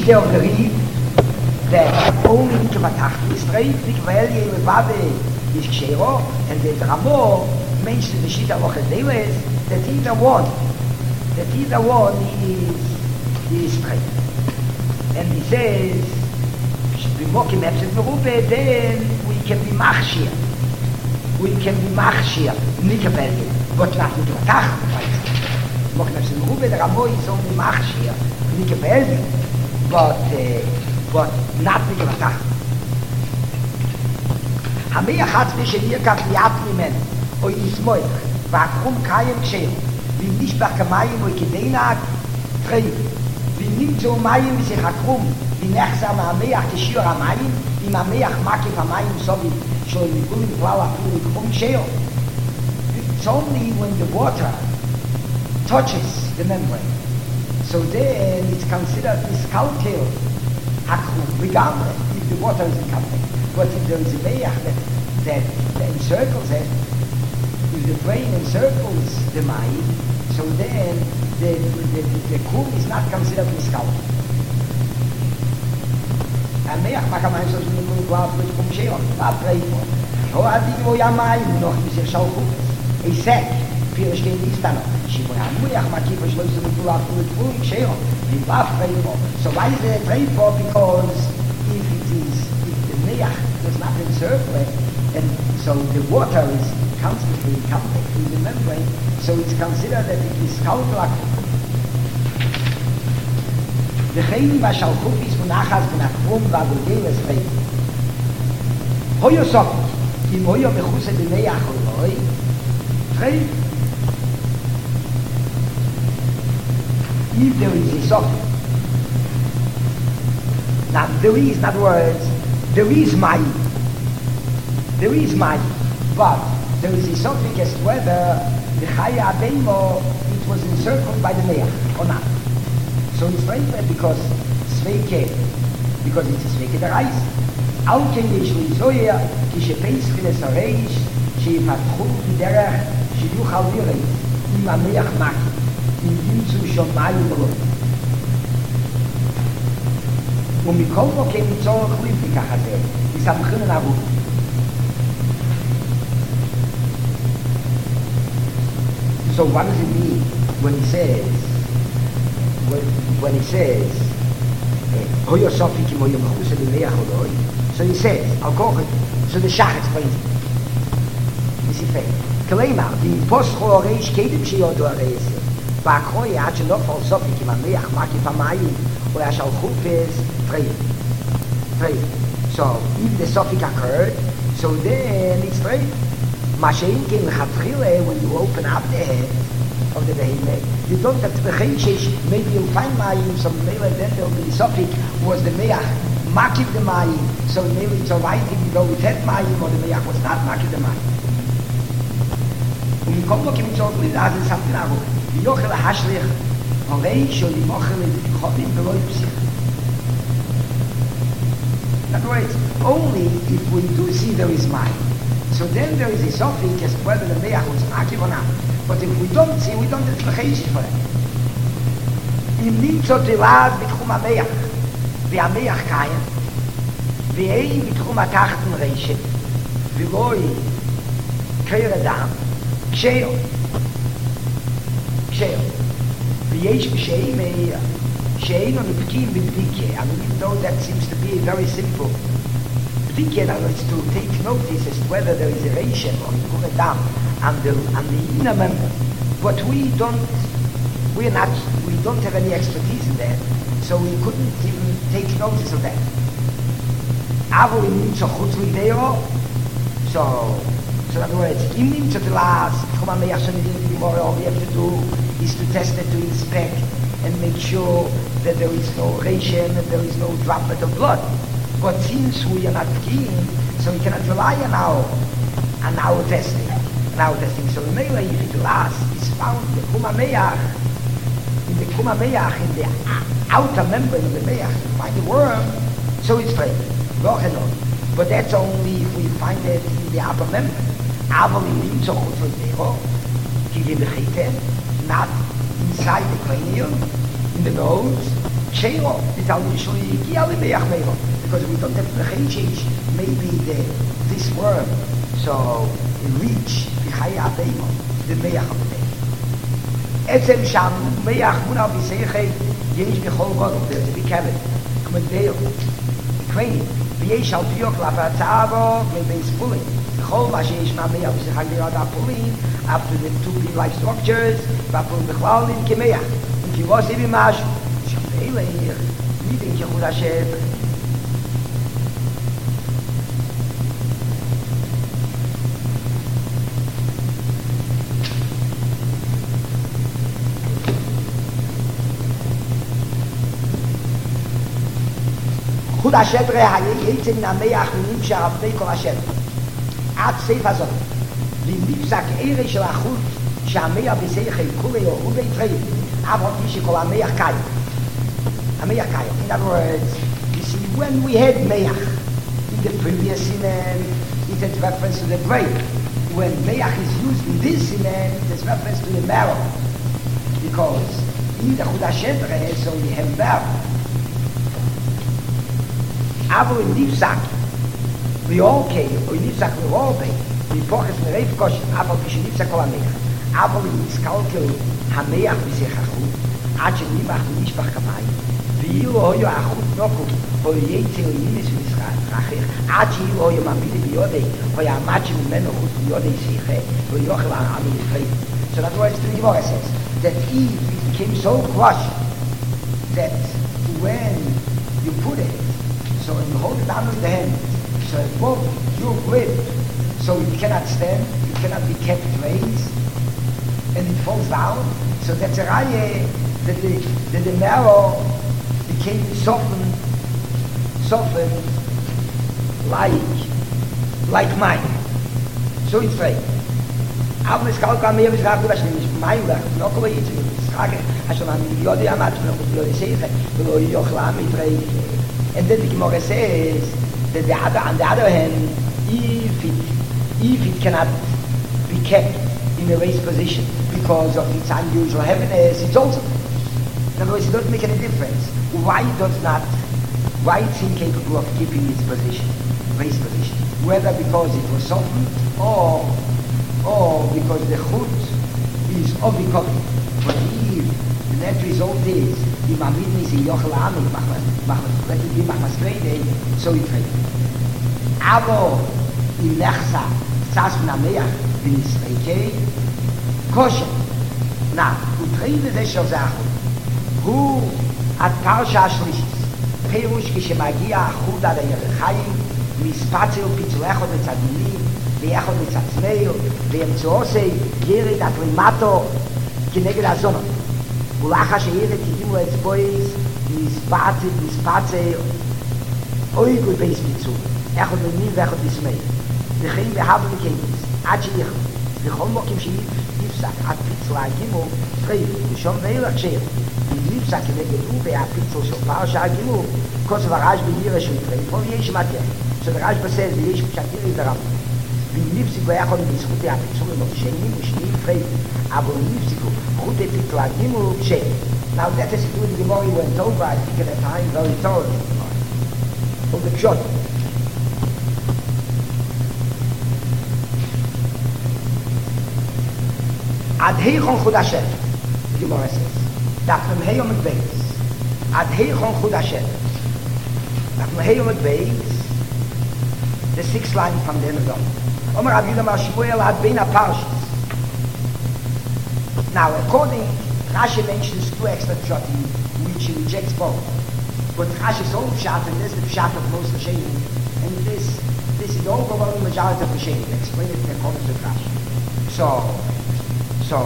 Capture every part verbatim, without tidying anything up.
there believe that only Mikvatach is straight, Mikvaeli, Mevabe is Kshero, and the Ramo mentions the Shita Rochedeles, that either one, that either one is, is straight. And he says, then we can be Machshir. We can be Machshir, Mikvaeli, but not Mikvatach. The Ramo is only Machshir, Mikvaeli, but uh, but not Mikvatach. Hameach hat zwischen ihr kann Liat nehmen, oi Ismoich, והקרום קיים כשיר, ואם נשפך כמים או כדינק, תחיים, ואם נמצאו מים ושיח הקרום, ונחזר מהמח כשיר המים, אם המח מקיף המים סובי, שלא ניגול עם כלל אפילו לקרום כשיר. It's only when the water touches the membrane. So then it's considered miscalculed hakrum, regardless if the water is in contact. But if there is a meach that, that, that encircles it, if the brain encircles the mind, so then the, the, the, the kum is not considered miscalculed. And meach macht man so eine gute Wahl mit kum sheon, war preifo. Oh, hat die wo ja mai noch diese Schaukel. Ich sag, viele stehen ist da noch. Shimon Amuach makif shlois mit Wahl mit kum sheon. Die war preifo. So why is it preifo? Because if it is does not encircle it, and so the water is constantly in contact with the membrane, so it's considered that it is calculated. The Chayim Vashalchuk is Munachas Benachrum Vagodeles Chayim. Hoyo Sopik, Kim Hoyo Mechuse B'Meach Oloi, Chayim. If there is a Sopik, now there is, in other words, there is Mayim. There is Mayim. But there is a subject as to whether the Chaya Abeimo, it was encircled by the Meach or not. So it's very bad because Sveike, because it's a Sveike the Reis. Al Ken Yeshli Zoya, Kishepeis Chiles Areish, Sheifatchum Derech, Sheyuchal Virei, Im HaMeach Maki, Im Yimtzu Shom Mayim Oloi. ומכל מוקם מצורך ליפיקח הזה, יסמכין נערות. So what does it mean when he says, when, when he says, Hoyo Sofi Kim Hoyo Mechusa B'Meach Oloi? So he says, I'll go with it. So the Shach explains it. This is fair. Kaleimar, the Poscho Oreish Kedem Sheyodo Areise, Ba'akroye Ad Shenofal Sofi Kim HaMeach Makif HaMayim, or Ashalchuk is Trade. Trade. So if the suffix occurred, so then it's trade. Mashein came Chatchile, when you open up the head of the behemoth, you don't have to be maybe you'll find Mayim, some maybe then there'll be the suffix was the Meach, Makif the Mayim, so maybe it's alright if you go with that Mayim, or the Meach was not Makif the Mayim. Und kommt noch mit so mit da something abo. Die Jochel Hashlich, und Reish und die Mochel die Chotim beläuft sich. In other words, only if we do see there is mind. So then there is a suffix as whether the Meach was Makif or not. But if we don't see, we don't have to change for it. Im Nimtzot Elad בתחום המח, והמח קיים, ואין בתחום התחתן רשת, ולא קריר אדם, קשיר, קשיר. ויש בשאים שאינו נפקים בבדיקה, and even though that seems to be very simple, bdikah, in other words, to take notice as to whether there is a reshem or a dam and the, and the inner member, but we don't, we're not, we don't have any expertise in that, so we couldn't even take notice of that. Avo im nimtzo chutz lideo, so, so in other words, im nimtzo telas, tchum ha-meach shenidim dimore, all we have to do is to test it, to inspect, and make sure that there is no reshem and there is no droplet of blood. But since we are not keen, so we cannot rely on our, on our testing, on our testing. So Mela, if it lasts, is found in the Kum HaMeach, in the Kum HaMeach, in the outer membrane of the Meach, you find the worm, so it's straight. But that's only if we find it in the upper membrane. Aber in Nimtzo Chutz Lideo, not inside the cranium, in the nose, Sheilo, the Talmud Shuli Yigia Lemeach Meiro. Because we don't have the Chaychish, maybe the, this worm, so it reach the Chaya Abeimo, the Meach Abeimo. Etzem Sham, Meach Muna Biseiche, Yesh Bechol Godel, there's a big cabin. Come and Dale. Ukraine, Viesh Al Piok, Lapa Tavo, maybe it's pulling. The whole Mashiach Meach Biseiche Rada pulling, after the two big life structures, Bapul Bechlal in Kemeach. If you was even Mash, Shamele, reading Yehud Hashem. חוד השדר היה יצא מן המח ונמשך על פני כל השדר. עד סעיף הזאת. ונפסק ערך של החוד שהמח בשכל כולי או ביתרי, אבל מי שכל המח קיים. המח קיים. In other words, you see, when we had mech in the previous siman, it has reference to the brain. When mech is used in this siman, it has reference to the marrow. Because in the חוד השדר, so we have marrow. אבל אם נפסק ואוקיי, או אם נפסק ואוקיי, מפוחס מרייף קושן, אבל כשנפסק כל המח, אבל אם נסקלקל המח בשיח החוד, עד שנמח ונשפח כמיים, ואילו היו החוד נוקו, או יצא לימס ונסחך, עד שאילו היו מעמידי ביודי, או יעמד שממנו חוץ ביודי שיחה, ויוכל העמי לפעמים. So that's what the Gemara says, that Eve became so crushed, that when you put it, so when you hold it down with the hand, so above your grip, so it cannot stand, it cannot be kept raised, and it falls down. So that's a raya that the, that the marrow became softened, softened like, like mine. So it's right. אבל מסקל כאן מי המזרח ובשני, מים לך, לא קורה יצא, משחק, אשר אני יודעי עמד, ולא יודעי שייכה, ולא יוכלה מתראי. And then the Gemara says that the other, on the other hand, if it, if it cannot be kept in a raised position because of its unusual heaviness, it's also. In other words, it doesn't make any difference. Why does not, why it's incapable of keeping its position, raised position? Whether because it was softened or, or because the chut is obikovi. But if the net result is אם עמיד נשיא יוכל העמי, let it be מחמסקרדי, so it will. אבל אם נחסה קצת מן המח ונסריקי, קושן. נא, הוא תראי בזה של זה החוד. הוא הפרשה השלישית. פירוש כשמגיע החוד עד הירחיים, מספצה ופיצול אחד מצד מילים, ויחד מצד צמאו, ואמצעוסי ירד עד למטו כנגד הזונות. ולאחר שירד תגיעו לאצבויס, נספצה, נספצה, אוי גוי בייס ביצור, אחד מילים ואחד בשמאל. וכן בהבל וקייס, עד שיחד. בכל מוקים שנפסק עד פיצול הגימו, טרייף, ושום ואילך שיר. נפסק כנגד הוא והפיצול של פרשה הגימו, כוסף הרעש בהירה שהוא טרייף, או יש מתיה. So the Rashba says, ויש פשטיר את הרב. ונפסיק ביחד בזכותי הפיצול שנים ושניים טרייף. אבל נפסיקו, חוטי פיצול הגימו שיר. Now that is to the Gemara went over, I think at the time, very thoroughly. From the Pshot. עד היכון חוד השם, Gemara says. דף ממהי עומד בייס. עד היכון חוד השם. דף ממהי עומד בייס. The sixth line from the end of the Omer Rav Yehuda Mar Shmuel had been a parshas. Now, according, Rashi mentions two extra pshatim, which he rejects both. But Rashi's own pshat, and this is the pshat of most Rishonim, and this, this is the overwhelming majority of Rishonim. Explain it in accordance with Rashi. So, so,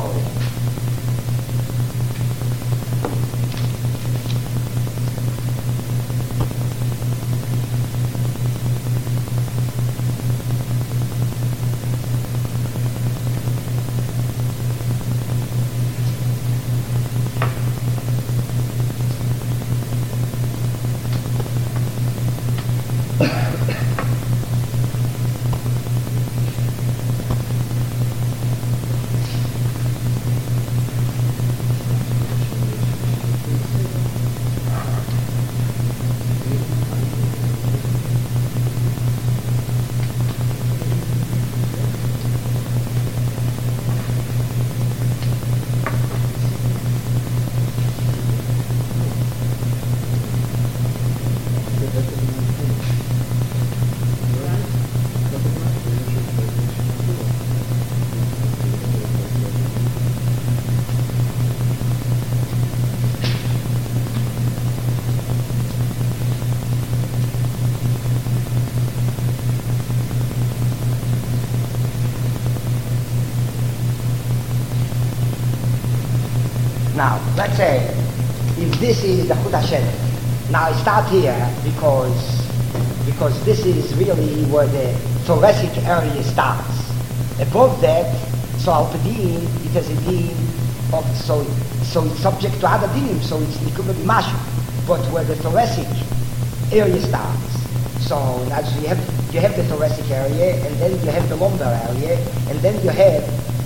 Now, let's say, if this is the Chut Hashem, now I start here because because this is really where the thoracic area starts. Above that, so Alpedin, it has a din of, so, so it's subject to other dinim, so it's Nikum Mashu. But where the thoracic area starts, so as you have you have the thoracic area, and then you have the lumbar area, and then you have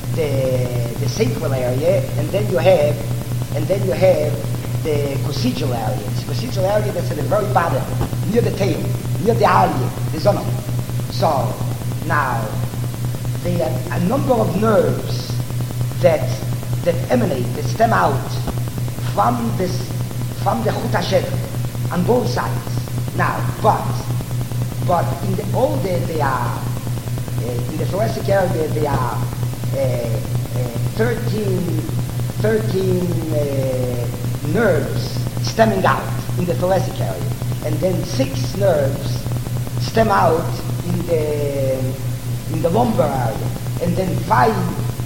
the the sacral area, and then you have and then you have the coccygeal area. It's the coccygeal area that's at the very bottom, near the tail, near the alia, the zona. So now there are a number of nerves that that emanate, that stem out from this from the Chut Hashem on both sides. Now, but but in the all the, they are uh, in the thoracic area they are uh, uh, thirteen, thirteen uh, nerves stemming out in the thoracic area, and then six nerves stem out in the in the lumbar area, and then five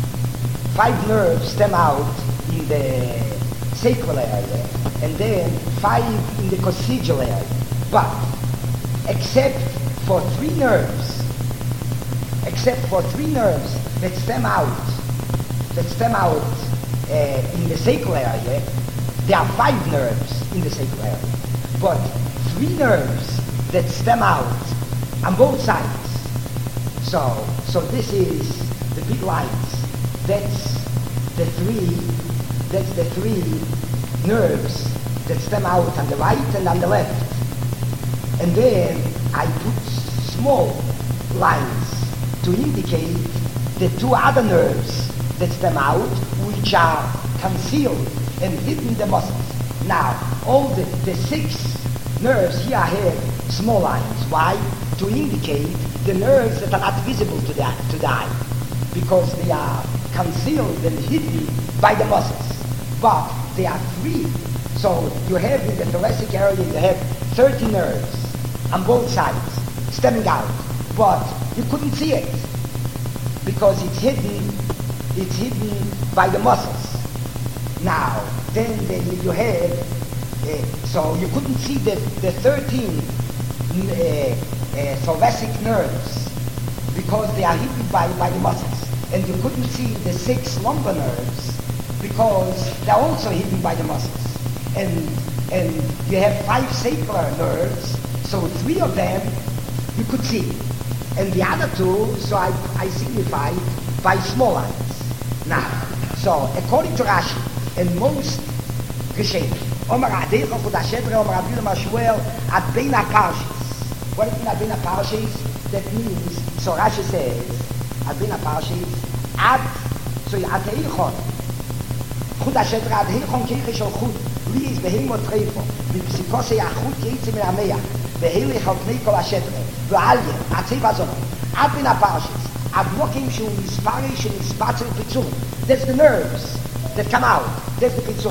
five nerves stem out in the sacral area, and then five in the coccygeal area. But except for three nerves, except for three nerves that stem out, that stem out uh, in the sacral area, there are five nerves in the sacral area. But three nerves that stem out on both sides. So, so this is the big lines. That's the three, that's the three nerves that stem out on the right and on the left. And then I put small lines to indicate the two other nerves that stem out, which are concealed and hidden in the muscles. Now, all the, the six nerves here have small lines. Why? To indicate the nerves that are not visible to the, to the eye, because they are concealed and hidden by the muscles. But there are three. So you have in the thoracic area, you have thirty nerves on both sides stemming out, but you couldn't see it because it's hidden, it's hidden by the muscles. Now, then, then you have, uh, so you couldn't see the, the thirteen uh, uh, thoracic nerves because they are hidden by, by the muscles. And you couldn't see the six lumbar nerves because they're also hidden by the muscles. And, and you have five sacral nerves, so three of them you could see. And the other two, so I, I signified by small lines. Now, so according to Rashi, and most Geshem, Omar Adeicha Chut Hashem, Omar Rabbi Yehuda Shmuel, at Bein HaParshis. What does it mean at Bein HaParshis? That means, so Rashi says, at Bein HaParshis, Ad, so at Eichon, Chut Hashem, Ad Eichon Keiche Shel Chut, Li is Behemot Treifo, B'psikose Yachut Yeitze Min HaMeach, Behelech Al Pnei Kol HaShetre, V'Alye, Atzei Vazon, Ad Bein HaParshis, Ad Mokim Shu Mispare Shu Mispatzel Pitzum. That's the nerves that come out. That's the Pitzum.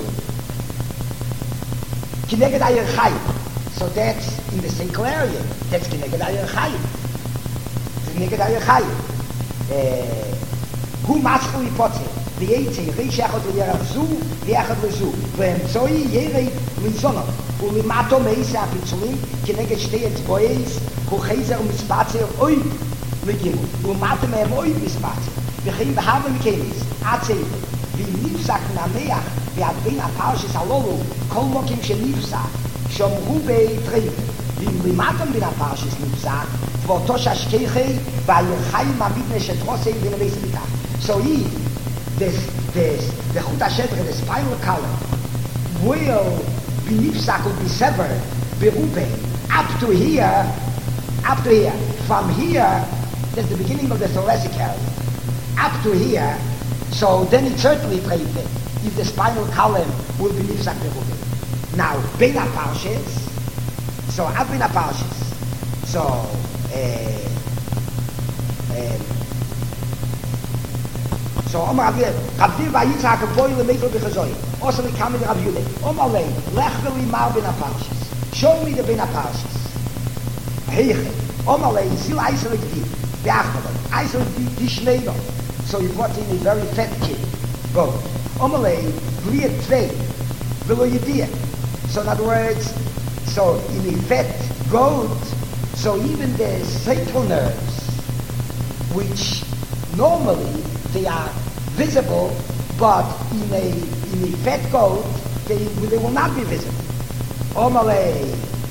Kineged Ayer Chayim. So that's in the sacral area. That's Kineged Ayer Chayim. Kineged Ayer Chayim. Hu Maschel Yipotze. V'yeitze, Reish Echad L'Yerach Zu, V'Echad L'Zu. V'emtzoi Yerei L'Zonot. U'Limato Meise HaPitzulim, Kineged Shtei Etzbois, Hu Chezer U'Mitzpatzer Oib L'Gimu. U'Mato Mehem Oib Mitzpatzer. V'chein V'Hava Mikenis. Atzei. ונפסק נמח ועד בין הפרשס הלולו כל מוקים שנפסק שומרו ביתרים ואם לימתם בין הפרשס נפסק ואותו ששכיחי והירחיים המבנה שתרוסי ונבי סביכה. So he, this, this, the Chut HaShetre, the spinal column will be nifsak, will be severed berube up to here, up to here. From here, that's the beginning of the thoracic area, up to here. So then it's certainly treifet if the spinal column will be nifsak berube. Now, Bein HaParshis, so up Bein HaParshis, so uh, uh, so Omar Rabbi Vayitzak Apoy Lemekel B'Chazoi. Also we come in Rabbi Yehuda. Omar Lei Lech Mar Bein HaParshis. Show me the Bein HaParshis. Heiche. Omar Lei Zil Eiselig Di. Be'achteloi. Eiselig Di Di Shneino. So he brought in a very fat kid. Go. Omar Lei bli zwei, velo yediyah. So in other words, so in effect, goat, so even the sacral nerves, which normally they are visible, but in a in a fat goat, they, they will not be visible. Omale,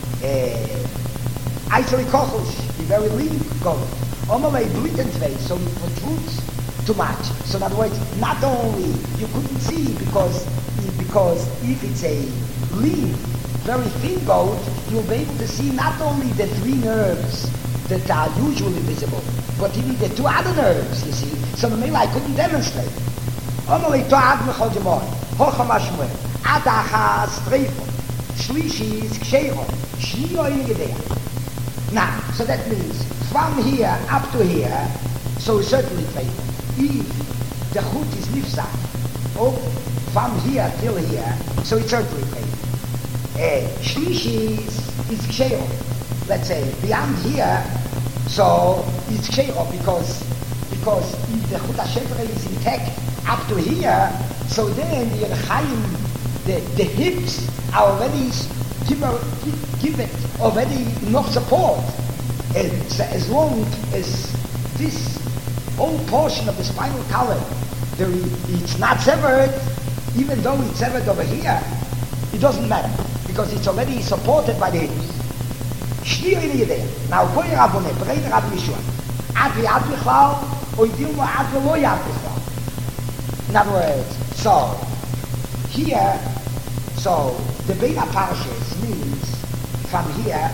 Eiseli Kochus, the very lean goat. Omale Blittentvei, so it protrudes too much. So in other words, not only you couldn't see because because if it's a lean, very thin goat, you'll be able to see not only the three nerves that are usually visible, but even the two other nerves, you see. So the I couldn't demonstrate. Omale To'ad Mechol Jemor, Hocham Ashmuel, Adacha Streifo, Shlishi is Ksheiro, Shliyo in Yedea. Now, so that means from here up to here, so it's certainly Treifo. If the Chut is Nifsa, oh, from here till here, so it's certainly Treifo. Uh, Shlishi is, is Ksheiro. Let's say beyond here, so it's Ksheiro because because if the Chut HaShefer is intact up to here, so then the Chaim, the, the hips are already give, give, give it already enough support. And so as long as this whole portion of the spinal column, there, it's not severed, even though it's severed over here, it doesn't matter because it's already supported by the hips. Shlir in Yedea. Now, Koi Rabbone, Breiter Rabbi Yeshua. Ad v'yad b'chlal, or Dilmo ad v'lo yad b'chlal. In other words, so, here, so, the Beina Parshas means, from here,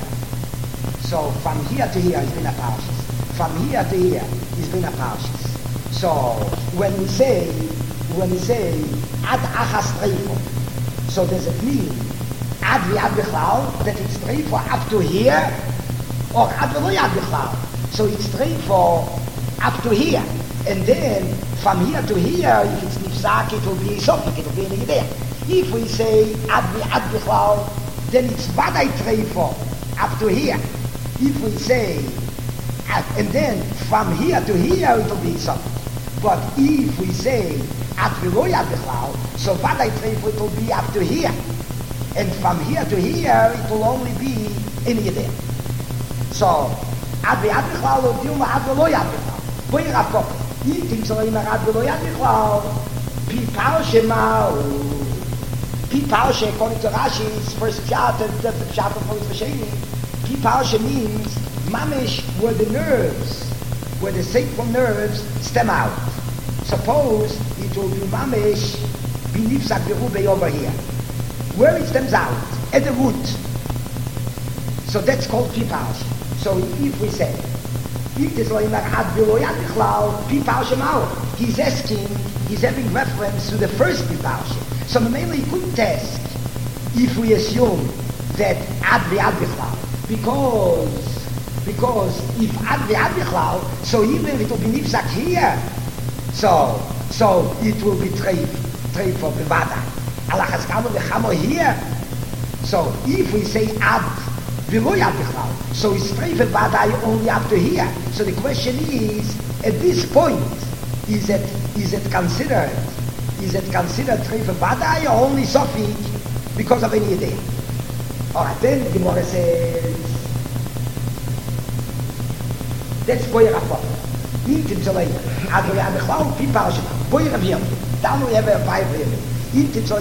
so, from here to here is Beina Parshas. From here to here is Beina Parshas. So, when we say, when we say, Ad Achas Treifo, so does it mean, Ad v'yad b'chlal, that it's straight for up to here, or ad v'lo yad b'chlal. So it's straight for up to here. And then, from here to here, if it's nifsak, it will be a sofik, it will be an idea. If we say ad v'yad b'chlal, then it's vaday straight for up to here. If we say, and then from here to here, it will be sofik. But if we say ad v'lo yad b'chlal, so vaday straight for it will be up to here. And from here to here, it will only be in Yedea. So, Ad v'yad b'chlal, or Dilma ad v'lo yad b'chlal. Boi Rav Koppel, Yitim Zolim ad v'lo yad b'chlal, Pi Parshe Ma'u. Pi Parshe, according to Rashi's first chapter, the chapter for his Vasheni, Pi Parshe means, Mamish, where the nerves, where the sacral nerves stem out. Suppose it will be Mamish, Binifsak Berube over here. Where it stems out, at the root. So that's called Pipaush. So if we say, if there's like ad v'loyad b'chlal, Pipaush out, he's asking, he's having reference to the first Pipaush. So mainly he couldn't ask if we assume that ad v'yad b'chlal, because because if ad v'yad b'chlal, so even if it will be nifsak here, so so it will be treif, treif for bevada. Alachas kamo v'chamo here. So if we say ad v'lo yad b'chlal, so it's treif v'vadai only up to here. So the question is, at this point, is it is it considered is it considered treif v'vadai or only sofik because of any idea? All right, then the Gemara says that's boy Rav. Intim zolei ad v'lo yad b'chlal pi parashim boy Rav Yirmi. Down we have a five here. So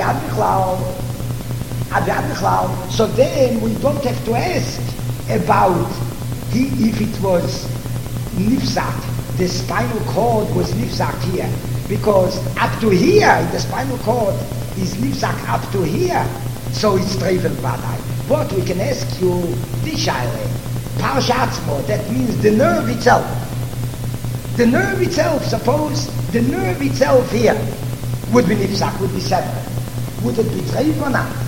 then we don't have to ask about the, if it was nifsak, the spinal cord was nifsak here, because up to here, the spinal cord is nifsak up to here, so it's treifel vadai. But we can ask you this shaila, parshatzmo, that means the nerve itself. The nerve itself, suppose the nerve itself here would be nifsak, would be separate. Would it be treif or not?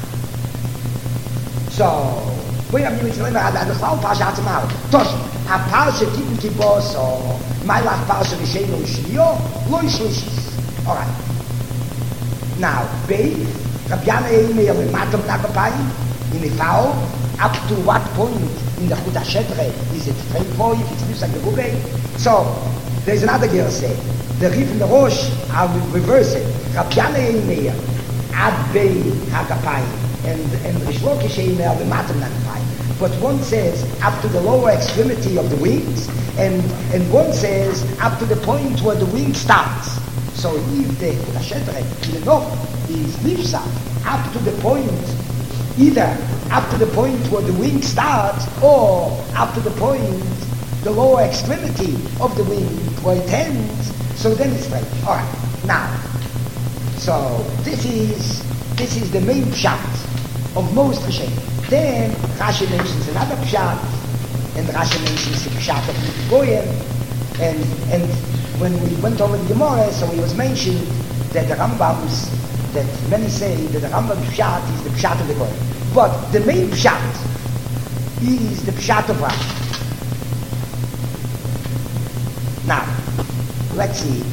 So, we have used the Chlau Parsha Atzmau. Tosh, a Parsha Tikkun Kibos, or Mailach Parsha Rishenu Shliyo, Lo Yishlishis. All right. Now, Beit, Rabbi Yana Eimeir, Matam Nakapayim, in the Fao, up to what point in the Chut HaShetre is it treif, if it's nifsak Gerube? So, there's another girl say, the Rif and the Rosh are reversing. Rabbi Yana Eimeir, ad bei hagapayim, and and Rish Lakish Eimer b'matam hagapayim. But one says up to the lower extremity of the wings, and and one says up to the point where the wing starts. So if the Lashetre, the Nof, is nifsa up to the point, either up to the point where the wing starts, or up to the point, the lower extremity of the wing where it ends, so then it's straight. Alright, now, so this is this is the main pshat of most Rishonim. Then Rashi mentions another pshat, and Rashi mentions the pshat of Goyim, and and when we went over the Gemara, so it was mentioned that the Rambam's, that many say that the Rambam's pshat is the pshat of the Goyim. But the main pshat is the pshat of Rashi. Now, let's see.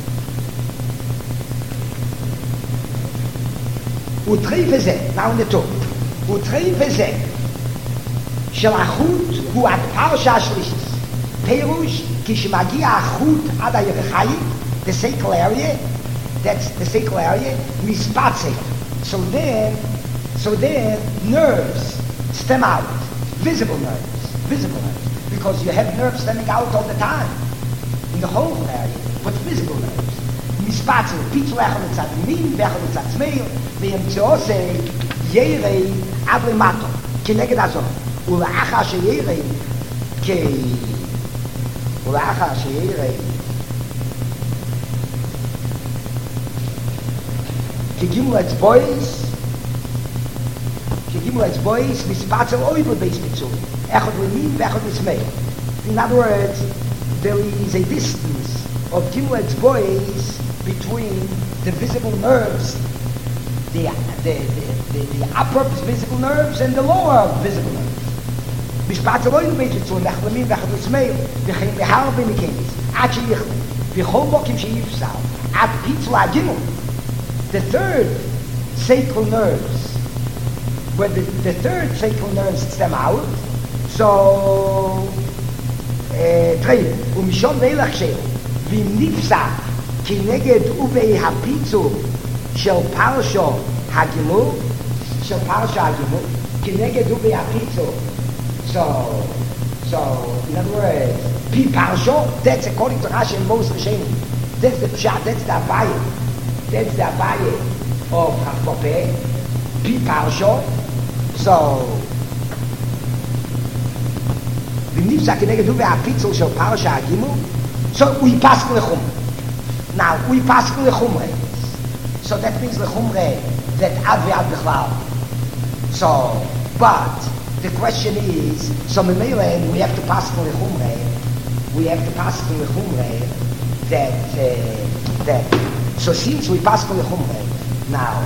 Utrei v'zeh, now in the top. Utrei v'zeh, shel achut hu ad parsha shlishis. Perush, kishmagi achut ad hayerechayim, the sacral area, that's the sacral area, mispatze. So then, so then, nerves stem out, visible nerves, visible nerves, because you have nerves stemming out all the time, in the whole area, but visible nerves. Mispatze, pitzel echel etzad min, vechel etzad zmeil, ve'emtzeose, yerei ad lemato, kineged azor, ula'acha sheyerei, ke, ula'acha sheyerei, ke gimel etzbois, Gimel boys mispatzel over base mitzvah. Echad lemin, echad l'smei. In other words, there is a distance of Gimel boys between the visible nerves, the the, the, the the upper visible nerves and the lower visible nerves. Mispatzel over base mitzvah. Echad lemin, echad l'smei. V'chein behar b'mikenis. Ad sheyichle. V'chol bokim sheyifsal. Ad pitzel ha'gimel. The third sacral nerves, when the, the third sacral nerves stem out, so three, umishon ve'elach shel, v'im nifsa kineged uvei hapitzu shel parsho hagimul, shel parsho hagimul, kineged uvei hapitzu. So, so in other words, pi parsho, that's according to Rashi and most Rishonim. That's the pshat, that's the abaye, that's the abaye of Hakpopeh, pi parsho. So, v'nifsa kineged uvei hapitzu shel parsho hagimul. So we pass lechum. Now we pass lechumre. So that means lechumre that ad ve'ad bechlal. So, but the question is, so memele we have to pass lechumre. We have to pass lechumre that uh, that. So since we pass lechumre now,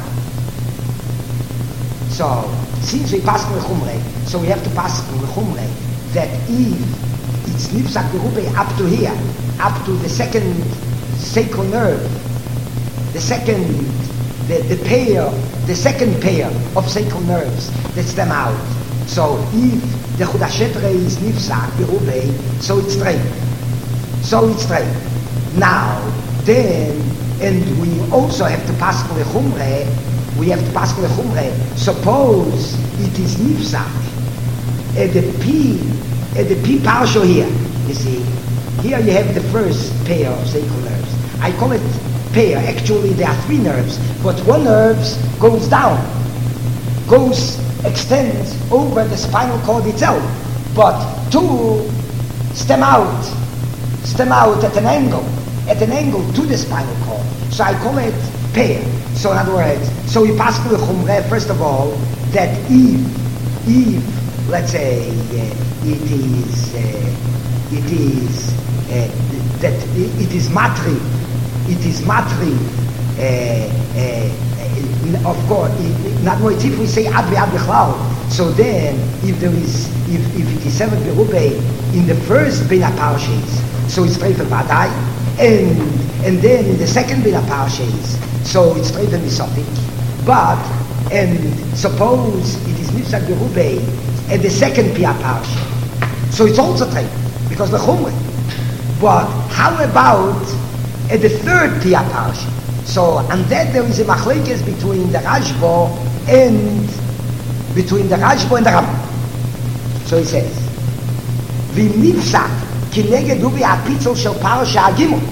so since we pass lechumre, so we have to pass lechumre that if it's nifsak berube up to here, up to the second sacral nerve, the second, the, the pair, the second pair of sacral nerves that stem out. So if the chudashetre is nifsak berube, so it's straight. So it's straight. Now, then, and we also have to pass lechumre, we have to pass lechumre. Suppose it is nifsak at the P, at the P parsho here, you see. Here you have the first pair of sacral nerves. I call it pair. Actually, there are three nerves, but one nerve goes down, goes, extends over the spinal cord itself, but two stem out, stem out at an angle, at an angle to the spinal cord. So I call it pair. So in other words, so we pass through the chumreh, first of all, that if, if, let's say, uh, it is, uh, it is, Uh, that it is matri, it is matri, uh, uh, of course, not more if we say ad ve'ad bechlal, so then if there is, if, if it is seven berube in the first bin parshas, so it's treifa vadai, and and then in the second bin parshas, so it's treifa misotik, but, and suppose it is nifsak berube at the second pia parsha, so it's also treifa, because the chumrah. But how about at the third Piyah Parsha? So, and then there is a machlekes between the Rashba and between the Rashba and the Rambam. So he says, "V'nifsak kineged ubi apitzel shel parasha agimel."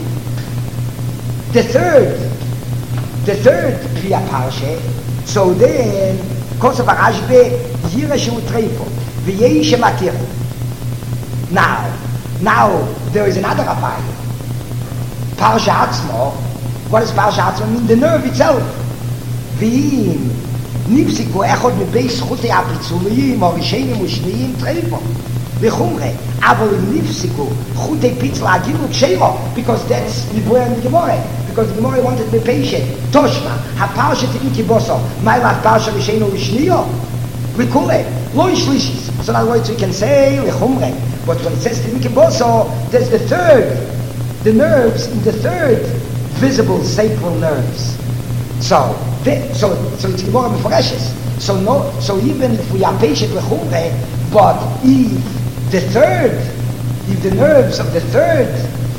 The third, the third Kriya Parsha. So then, because of a Rashba, Yira shu treifo, v'yei shematir. Now, now there is another Rabbi. Parsha Atzmo. What does Parsha Atzmo mean? The nerve itself. V'im nifsiku echod mebeis chutei apitzulim or rishenim u'shniyim treifo. V'chumre. Aval nifsiku chutei pitzel agimel k'sheiro. Because that's Nibur and Gemara. Because the Gemara wanted to be patient. Toshma. Ha-parsha te'im kiboso. Ma'ilach parsha rishenim u'shniyo. V'kule. Lo ishlishis. So in other words we can say v'chumre. But when it says te'im kiboso, there's the third. The nerves in the third visible sacral nerves. So, the, so, so it's Gemara Meforeshes. So no, so even if we are patient with Chumre, but if the third, if the nerves of the third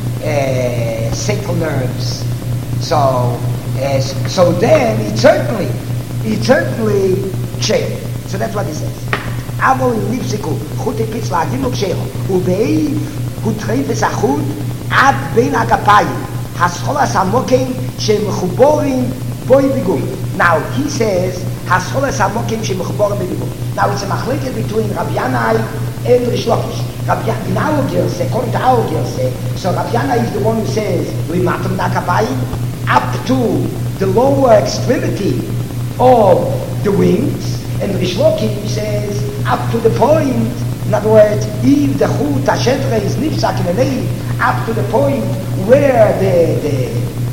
uh, sacral nerves, so, uh, so then it certainly, it certainly changed. So that's what he says. Avo in nifsiku chute pitzla agimuk sheho ubeiv hu treifes achud עד בין הגפיים, הסחולס המוקים שמחוברים בוי ביגום. Now, he says, הסחולס המוקים שמחוברים בביגום. Now, it's a machleket between Rabbi Yanai and Rish Lakish. Rabbi Yanai, in our Girse, according to our Girse, so Rabbi Yanai is the one who says, Limatam Nakapayim, up to the lower extremity of the wings, and Rish Lakish says, up to the point, in other words, if the chut hashetre is nifsak in the name, up to the point where the the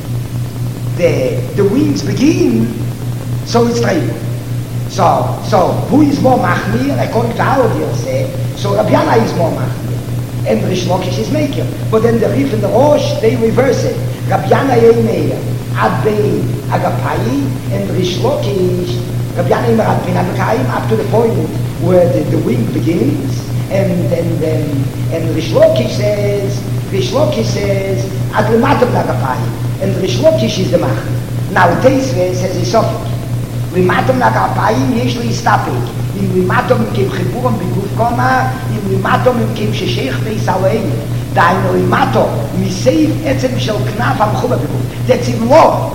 the, the wings begin, so it's triple. So so who is more machmir? According to our Girse, so Rabbi Yana is more machmir, and Rish Lakish is maker. But then the Rif and the Rosh they reverse it. Rabbi Yana yemeir ad bein agapayim, and Rish Lakish Rabbi Yana yemeir ad bein agapayim up to the point where the, the wing begins, and and and, and Rish Lakish says. Rish Lakish says, Ad Limatam Nagapayim, and Rish Lakish is the Machmir. Now, Teisve says a Sophic. Limatam Nagapayim yesh li istapik. Im Limatam im Chiburam biguf koma, im Limatam im Kim Sheshech veis aleim. Dainu Limatam miseif etzem shel knaf amchuba biguf. That's even more.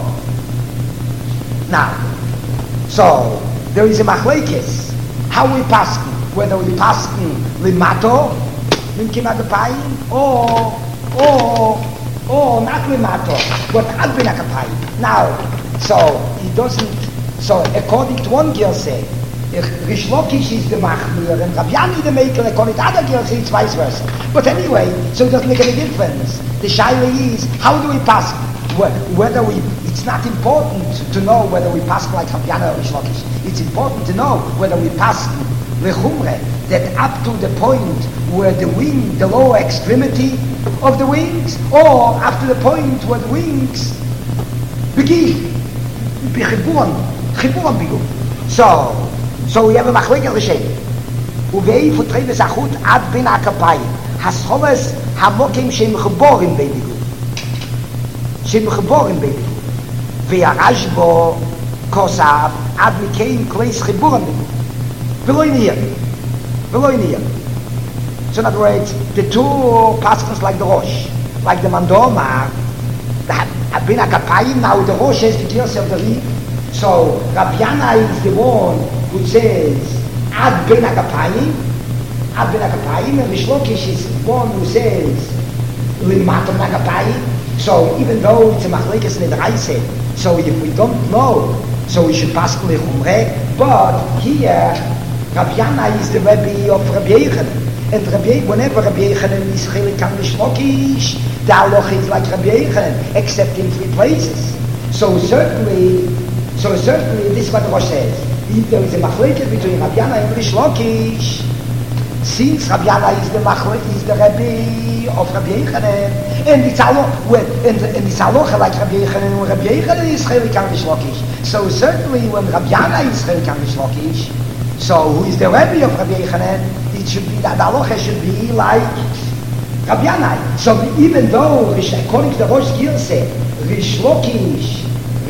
Now, so, there is a Machlekes. How we pass it? Whether we pass it Limato, Kim Agapayim, or, or, or not Limato, but Ad Bin Agapayim. Now, so, he doesn't, so according to one Girse, Rish Lakish is the Machmir, and Rabbi Yana the maker, according to other Girse, it's vice versa. But anyway, so it doesn't make any difference. The Shaila is, how do we pass? Whether we, it's not important to know whether we pass like Rabbi Yana or Rish Lakish. It's important to know whether we pass Lechumre, that up to the point where the wing, the lower extremity of the wings, or up to the point where the wings begin. So, so we have a machlekes l'shem. Uvei futrei v'zachut ad bin akapayim. Hascholes hamokim shem cheborim beidigu. Shem cheborim beidigu. Ve'arashbo kosav ad mikeim kleis cheborim beidigu. V'lo iniyah. V'lo iniyah. So in other words, the two paschas like the Rosh, like the Mandoma, the Bin HaKapayim, now the Rosh has the gears of the Rif. So Rabbi Yana is the one who says, Ad Bin HaKapayim, Ad Bin HaKapayim, and Rish Lakish is the one who says, Limatam HaKapayim. So even though it's a Machlekes Nedraise, so if we don't know, so we should pass Lechumre, but here, Rabbi Yana is the Rebbe of Rabbi Yechanan. And Rabbi, whenever Rabbi Yechanan is chelik on Rish Lakish, the halacha is like Rabbi Yechanan, except in three places. So certainly, so certainly, this is what the Rosh says. If there is a machlekes between Rabbi Yana and Rish Lakish, since Rabbi Yana is the machlekes, is the Rebbe of Rabbi Yechanan, and it's halacha, well, and, and it's halacha like Rabbi Yechanan, when Rabbi Yechanan is chelik on Rish Lakish. So certainly, when Rabbi Yana is chelik on Rish Lakish, so who is the Rebbe of Rabbi Yechanan? It should be that the halacha should be like Rabbi Yanai. So even though, according to the Rosh Girse, Rish Lakish,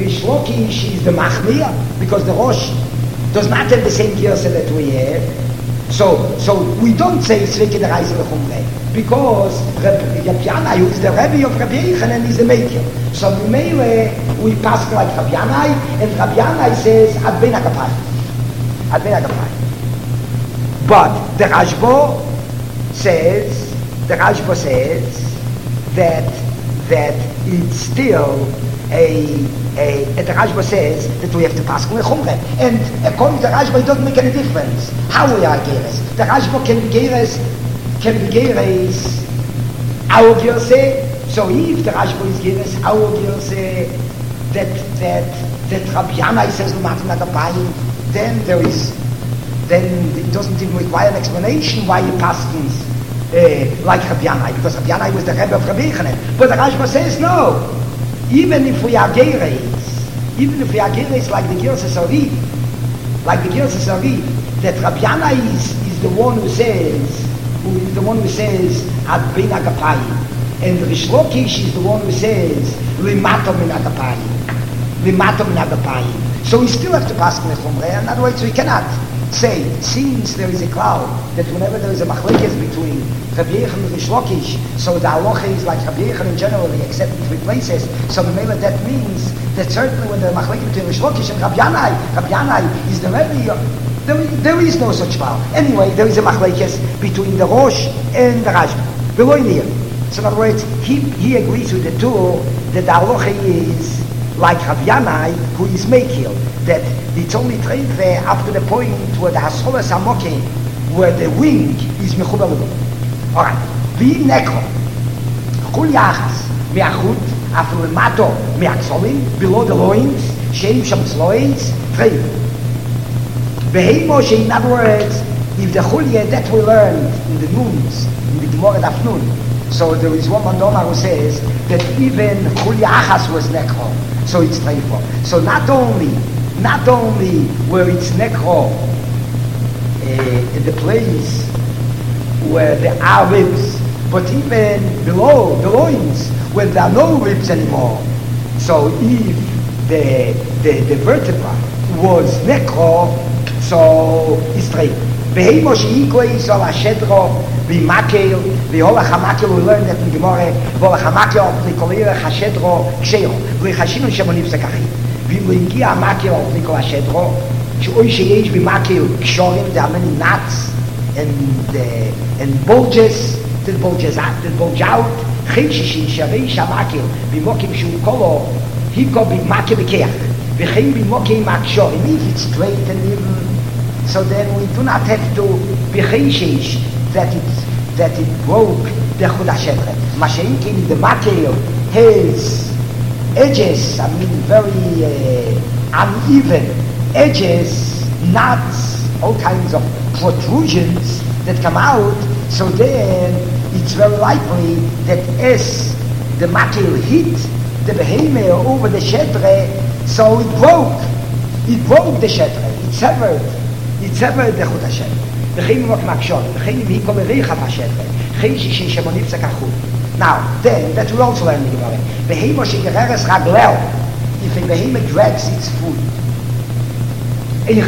Rish Lakish is the Machmir, because the Rosh does not have the same Girsa that we have. So, so we don't say Sveki the Reise Lechumre, because Rabbi Yanai, who is the Rebbe of Rabbi Yechanan, is the Maker. So Mele, we pass like Rabbi Yanai, and Rabbi Yanai says, Ad Ben HaKapai. Ad Ben HaKapai. But the Rashbo says, the Rashbo says that that it's still a, a, a the Rashba says that we have to pass Lechumre. And according to the Rashba, it doesn't make any difference how we are Geres. The Rashba can be Geres, can be Geres, our Gerse. So if the Rashba is Geres, our Gerse, that, that, that Rabbi Yanai says, then there is, then it doesn't even require an explanation why you pass things uh, like Rabbi Yanai, because Rabbi Yanai was the Rebbe of Rabbi Yechanan. But the Rashba says, no. Even if we are Geres, even if we are Geres like the Gerse Sari, like the Gerse Sari, that Rabbi Yanai is, is the one who says, who is the one who says, Ad Ben HaKapai, and Rish Lakish is the one who says, Limato Min HaKapai, Limato Min HaKapai. So we still have to pass Lechumre. In other words, we cannot say, since there is a cloud, that whenever there is a machlekes between Rabbi Yechon and Rish Lakish, so the halacha is like Rabbi Yechon generally, except in three places. So maybe that means that certainly when there is a machlekes between Rish Lakish and Rabbi Yanai, Rabbi Yanai is the Rebbe, there, there is no such vow. Anyway, there is a machlekes between the Rosh and the Rashba. Below in here. So in other words, he, he agrees with the two that the halacha is like Rabbi Yanai, who is Mekil, that it's only treife up to the point where the Hasolas Hamokim, where the wing is Mechubar Lebo. Alright. Vi Nekro. Chul Yachas. Me'achut. After Mato. Me'aksolim. Below the loins. Sheim Sham Tzloins. Treife. Beheimo, she in other words, if the Chulye that we learned in the Nuns, in the Gemara Daf Nun, so there is one Mandoma who says that even Chulya Achas was Nekro. So it's treife. So not only Not only where it's nekro, uh, in the place where there are ribs, but even below the loins, where there are no ribs anymore. So if the the, the vertebra was nekro, so it's treife. Behemo sheikoi sol hashedro b'makel v'holach hamakel, we learned that in Gemara, v'holach hamakel v'kolirach hashedro ksheiro v'chashinu shemoniv sekachim. ואם הגיע המקל על פני כל השדרו, שאוי שיש במקל קשורים, there are many knots and, uh, and bulges, that bulges out, that bulge out, חישישי שווה שהמקל במוקים שהוא כולו, היכו במקל בכך, וכן במוקים הקשורים, if it's straight and even, so then we do not have to בחישיש that it, that it broke דחוד השדרה. מה שאין כן, the מקל has edges, I mean very uh, uneven edges, knots, all kinds of protrusions that come out, so then it's very likely that as the makil hit the behemoth over the shetre, so it broke, it broke the shetre, it severed, it severed the chut hashem. Behemoth makshon, behemoth he come reicha hashetre, cheshishi shemonif sekachut. Now, then, that we also learn in the Gemara. Behemoth shegereres raglel, if a behemoth drags its food, in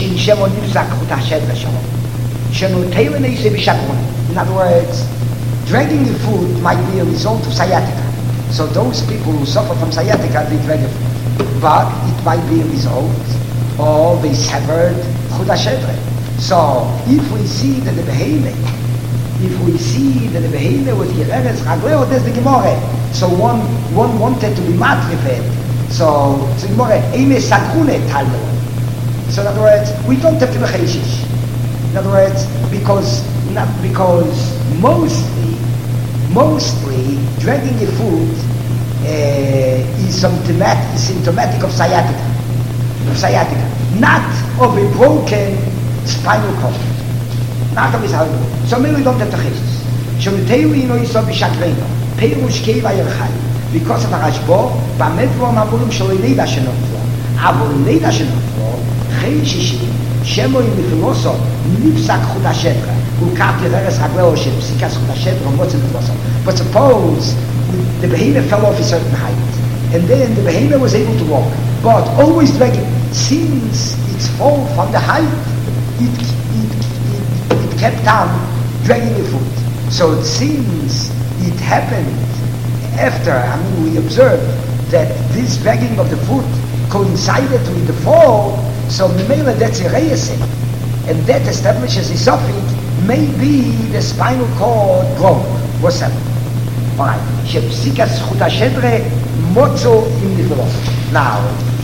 other words, dragging the food might be a result of sciatica. So those people who suffer from sciatica, they drag the food. But it might be a result of a severed chut hashedre. So, if we see that the behemoth If we see that the behemoth was Gereres Ragleo, there's the Gemara. So one one wanted to be matrifed. So the Gemara, Eime Sakrune Talmud. So in other words, we don't have to be Cheshish. In other words, because not because mostly, mostly dragging the food uh, is symptomatic, is symptomatic of sciatica, of sciatica, not of a broken spinal cord. So maybe we don't have to chesed. Shemuteilu ino yiso b'shakreino. Peirush kei vayerchai. Because of the Rashbo, b'amedvo ma'amulum shelo leida shenotlo. Avol leida shenotlo, chei shishi, shemo im mifiloso, nipsak chut hashedra. Ukat yereres ragleo shem psikas chut hashedra, motzim mifiloso. But suppose the behemoth fell off a certain height. and then the behemoth was able to walk. But always dragging, since its fall from the height, it, it, it, it kept on dragging the foot. So since it happened after, I mean, we observed that this dragging of the foot coincided with the fall, so Mimela, that's a reyasim, and that establishes a suffix, maybe the spinal cord broke. What's that? Alright, shepsikas chut hashedre mozo im niflo. Now,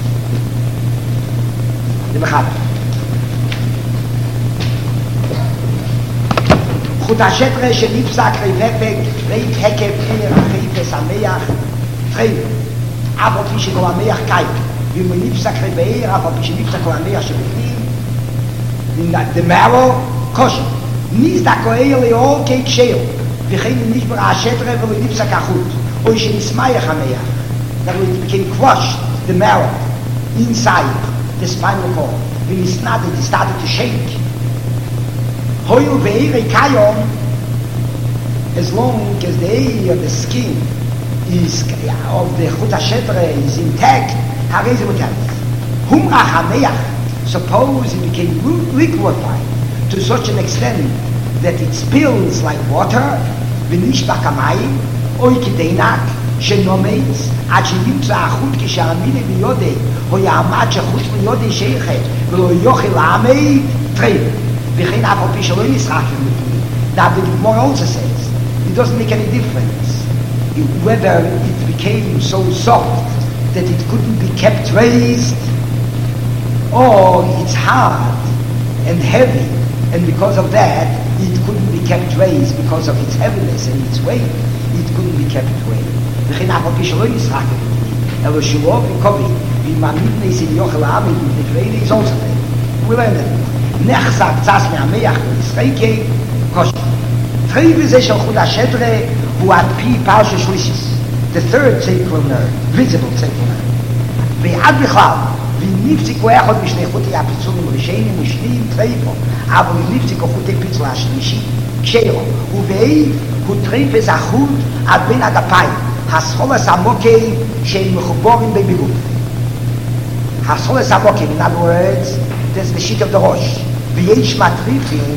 the Mechab. Chut hashedre shenipsak revepek reit hekeb ener achifes hameach treib. Aber wie shekol hameach kaik. Wie man nipsak rebeir, aber wie shenipsak kol hameach shebeklim. In the marrow, kosher. Nis da koel yo ke ksheil. Vi khayn nis ber ashetre vo nipsak achut. Oy shenismay khameach. That we became crushed, the marrow, inside the spinal cord. When it started, it started to shake. Hoyu ve'ere kayom, as long as the area of the skin is, of the chut hashetre is intact, hareze mutalis. Humra chameach, suppose it became liquefied to such an extent that it spills like water, v'nish bakamayim, oy kideinak, שנומץ, עד שנמצא החוט כשהמיני ביודי, הוא יעמד שחוץ מיודי שייכת, ולא יוכל לעמי טריב. וכן אף על פי שלא נשחק למפני. Now the Gemara also says, it doesn't make any difference whether it became so soft that it couldn't be kept raised, or it's hard and heavy, and because of that, it couldn't be kept raised because of its heaviness and its weight, it couldn't be kept raised. וכן אף על פי שלא נשחק למפני, אלא שהוא וקובי, ומאמין ניסים יוכל העמי, ונקראי is also there. We learn that. נחזק צס מהמח ומשחקי קושר. טריב זה של חוד השדרה הוא על פי פרשה שלישיס. The third sacral nerve, visible sacral nerve. ועד בכלל, ונפסיקו אחד משני חוטי הפיצולים ראשונים ושניים טריבו, אבל ונפסיקו חוטי פיצול השלישי, קשרו, ובאי הוא טריב איזה חוט עד בין הגפיים. הסחולס המוקי שהם מחוברים בביגוד. הסחולס המוקי, in other words, that's the sheet of the ראש. ויש מטריפים,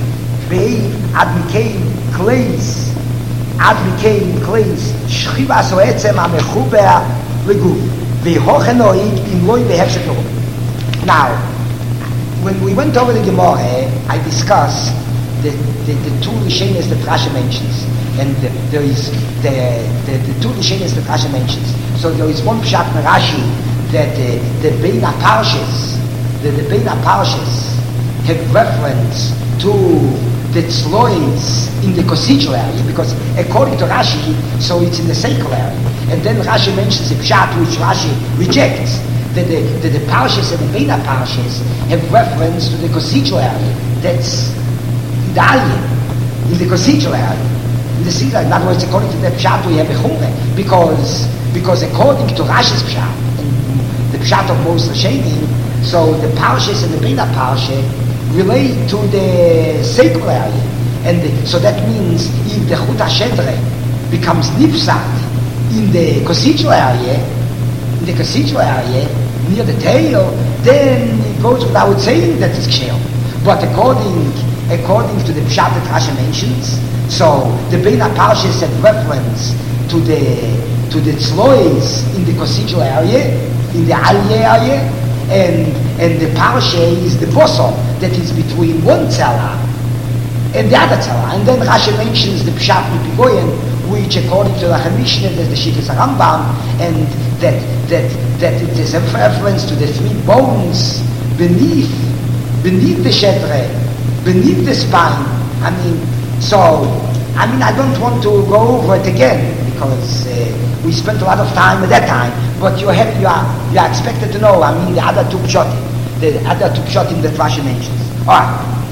ועד מכן קלייס, עד מכן קלייס, שכיבה עשו עצם המחובר לגוף. והוכן נוהיג אם לא בהפסק לרוב. Now, when we went over the Gemara, I discussed the, the, the two Rishonos that Rashi mentions. And the, there is the, the, the two Rishonos that Rashi mentions. So there is one pshat in Rashi that uh, the Beina Parshas, the, the Beina Parshas have reference to the tzlois in the cosidual area, because according to Rashi, so it's in the sacral area. And then Rashi mentions a pshat which Rashi rejects, that the, that the Parshas and the Beina Parshas have reference to the cosidual area. That's in the alien, in the cosidual area. In the Sidra, in other words, according to the Pshat, we have a Chumre, because, because according to Rashi's Pshat, and the Pshat of most Rishonim, so the Parshas and the Beina Parsha relate to the sacral area. And the, so that means if the Chut HaShedre becomes nipsat in the cosidual area, in the cosidual area, near the tail, then it goes without saying that it's Ksheil. But according, according to the Pshat that Rashi mentions, so the Beina Parshas have reference to the to the tzlois in the cosidual area, in the aliyah area, and and the Parsha is the bosor that is between one tzela and the other tzela. And then Rashi mentions the Pshat Mipigoyen, which according to the Mishnah is the Shittas Rambam, and that that that it is a reference to the three bones beneath beneath the shetre, beneath the spine. I mean. So, I mean, I don't want to go over it again, because uh, we spent a lot of time at that time, but you have, you are, you are expected to know, I mean, the other two pshatim, the other two pshatim that Rashi mentions. Alright.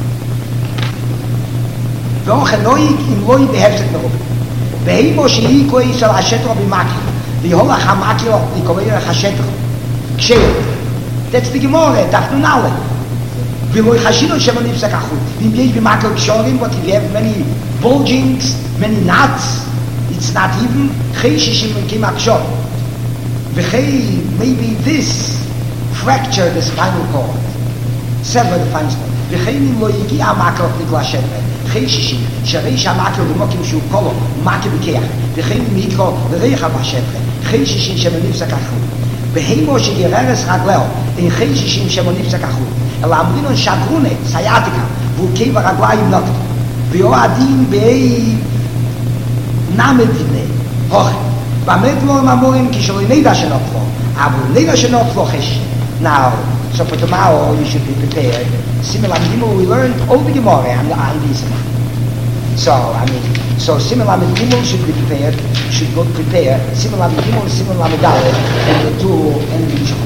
ואוכן נויק אם לא יבהפסק מרוב. בהימו שהיא כוי של השטרו במקי, ויהולך המקי לקורא לך השטרו. כשיר. That's the Gemara, דפנו נעלה. ולא יחשינו שלא נפסק החוט. ואם יש במקל קשורים, but if you have many bulgings, many knots, it's not even, חי שישים מקים הקשור. maybe this fracture the spinal cord, sever the fine spine. וכן לא יגיע המקר נגלה שפר, חי שישים, שרי שהמקר במוקים שהוא קולו, מקר בכיח, וכן מיקרו לריחה בשפר, חי שישים שמנפסק החול. בהימו שגררס רגלו, אין חי שישים שמנפסק החול, אלא אמרינו שגרונה, סייאטיקה, והוא קבע רגליים נוקטו, ויועדים באי נמד דיני, הוכי. באמת לא אמורים כשלא נדע שנופלו, אבל נדע שנופלו חש. Now, so for tomorrow you should be prepared. Similar Gimel we learned all the Gemara and the ideas. So, I mean, so similar Gimel should be prepared, should go prepare. Similar Gimel, similar Medal, and the two and the two.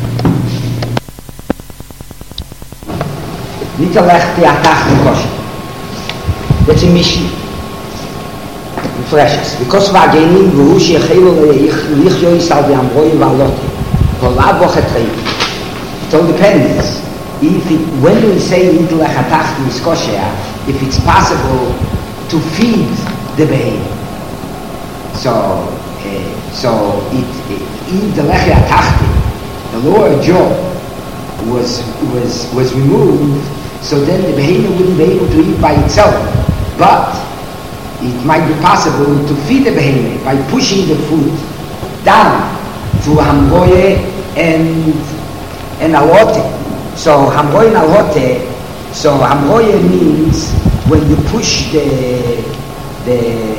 Nicht erlecht die Atach in Kosher. That's a mission. Refreshes. Because of Agenim, Vuhu Shechelo Lichyo Yisal V'Amroyi V'Aloti. V'Olav V'Chetreim. It all depends. If it, when we say Intelech Atachti is kosher, if it's possible to feed the behemoth. So, uh, so it, in the Lechi Atachti, the lower jaw was was was removed, so then the behemoth wouldn't be able to eat by itself. But it might be possible to feed the behemoth by pushing the food down through Hamroye and and alote. So hamroye and alote. So hamroye means when you push the the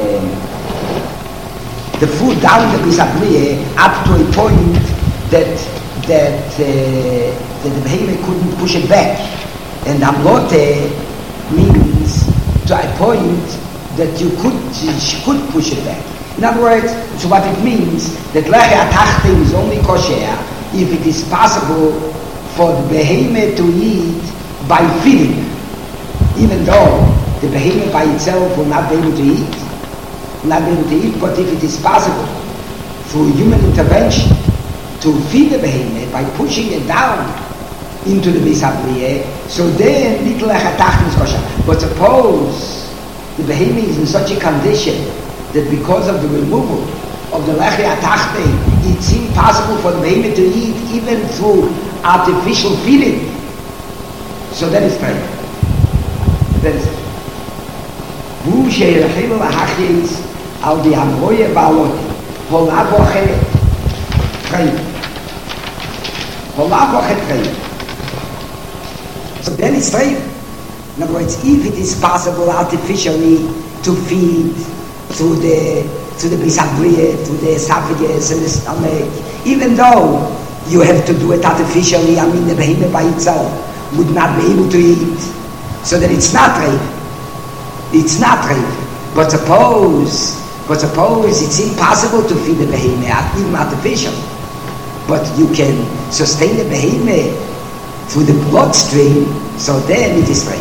the food down the bisabriye up to a point that that uh, that the behemoth couldn't push it back, and hamrote means to a point that you could she could push it back. In other words, so what it means that lechi atachtim is only kosher if it is possible for the behemoth to eat by feeding, even though the behemoth by itself will not be able to eat, not be able to eat, but if it is possible through human intervention to feed the behemoth by pushing it down into the bisabriye, so then little lechatachtim is kosher. But suppose the behemoth is in such a condition that because of the removal of the lechi atachti, it's impossible for the behemoth to eat even through artificial feeding. So that is right. That is Hu she'elchelu lahachis al di hamroye va'aloti holav ochet chayim holav ochet chayim. So then it's right. In other words, if it is possible artificially to feed through the through the bisabriye, through the esophagus and the stomach, even though you have to do it artificially, I mean the behemoth by itself would not be able to eat, so that it's not rape. It's not rape. But suppose, but suppose it's impossible to feed the behemoth, even artificially, but you can sustain the behemoth through the bloodstream, so then it is rape.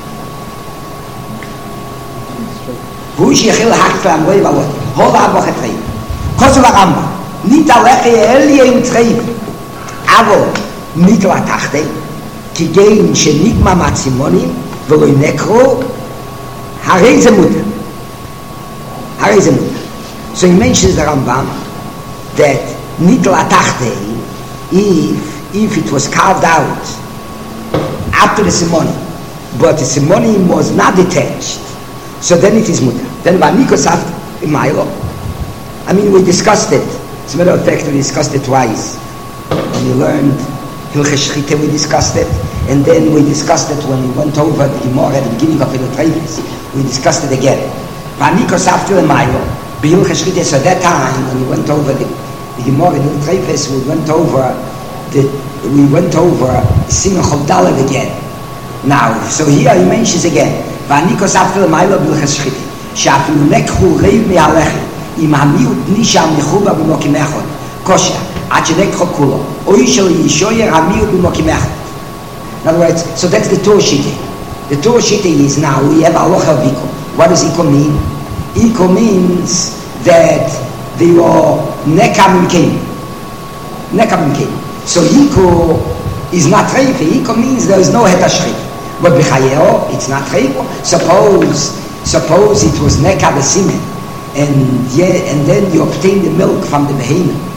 Who shechil hakfa amrei valot hol abochet reib kosov aramba nit aleche elie in treib avo nit la tachte ki gein shenigma matzimonim velo nekro harei zemut harei zemut. So he mentions the Rambam that nit la tachte, if if it was carved out after the simony, but the simony was not detached, so then it is mutter. Then Vanikos after Milo. I mean, we discussed it. As a matter of fact, we discussed it twice. When we learned Hilchos Shchita, we discussed it, and then we discussed it when we went over the Gemara at the beginning of Hilchos. We discussed it again. Vanikos after Milo. Hilchos Shchita. So that time when we went over the, the Gemara in Hilchos, we went over the we went over Simon Chavdalav again. Now, so here he mentions again. Vanikos after Milo Hilchos Shchita. שאפילו נקחו רייב מהלכת עם המיעוט נישה מחובה במוקים אחד קושה עד שנקחו כולו אוי של ישויר המיעוט במוקים אחד. In other words, so that's the Torah Shita. The Torah Shita is now we have Aloha of Iko. What does Iko mean? Iko means that they were nekam imkein. Nekam imkein. So Iko is not reife. Iko means there is no het hashchit. But b'chayeo it's not reife. Suppose Suppose it was neka the semen, and yeah, and then you obtain the milk from the behemoth.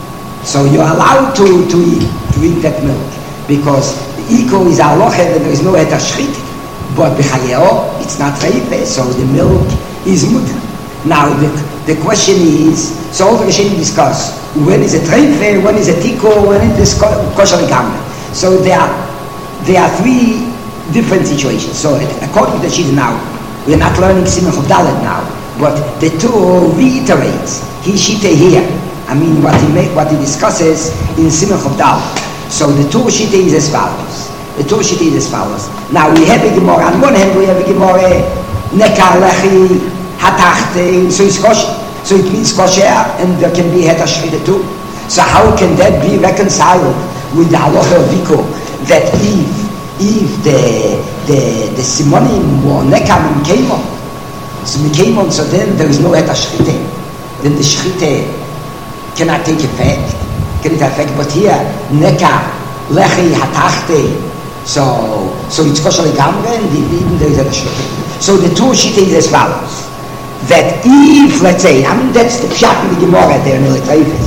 So you're allowed to, to eat, drink that milk, because the Iko is Aloche, and there is no Heter Shchit. But B'chayeo, it's not Reife, so the milk is Mutter. Now the, the question is, so all the Rishonim discuss, when is it Reife, when is it Iko, when is it Kosher Gamre? So there are, there are three different situations. So according to the Shita now, we are not learning Simon of Dalet now, but the two reiterates, he Shita here. I mean, what he make, what he discusses in Simon of Dalet. So the two Shita is as follows. The two Shita is as follows. Now we have a Gemara, on one hand we have a Gemara, Nekar Lechi, Hatachte, so it's kosher. So it means kosher, and there can be Heter Shchita too. So how can that be reconciled with the Halacha of Viko, that if, if the, the, the Simonim or Nekar Mimkeimon, so Mimkeimon, so then there is no Heter Shchita. Then the Shchita cannot take effect, can it affect, but here, Nekar, Lechi, Hatachte, So, so it's kosher legamre, and even there is a shchita. So the two shita is as follows: that if, let's say, I mean that's the pshat in the Gemara there in the Letrefes.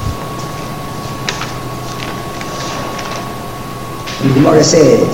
The Gemara says,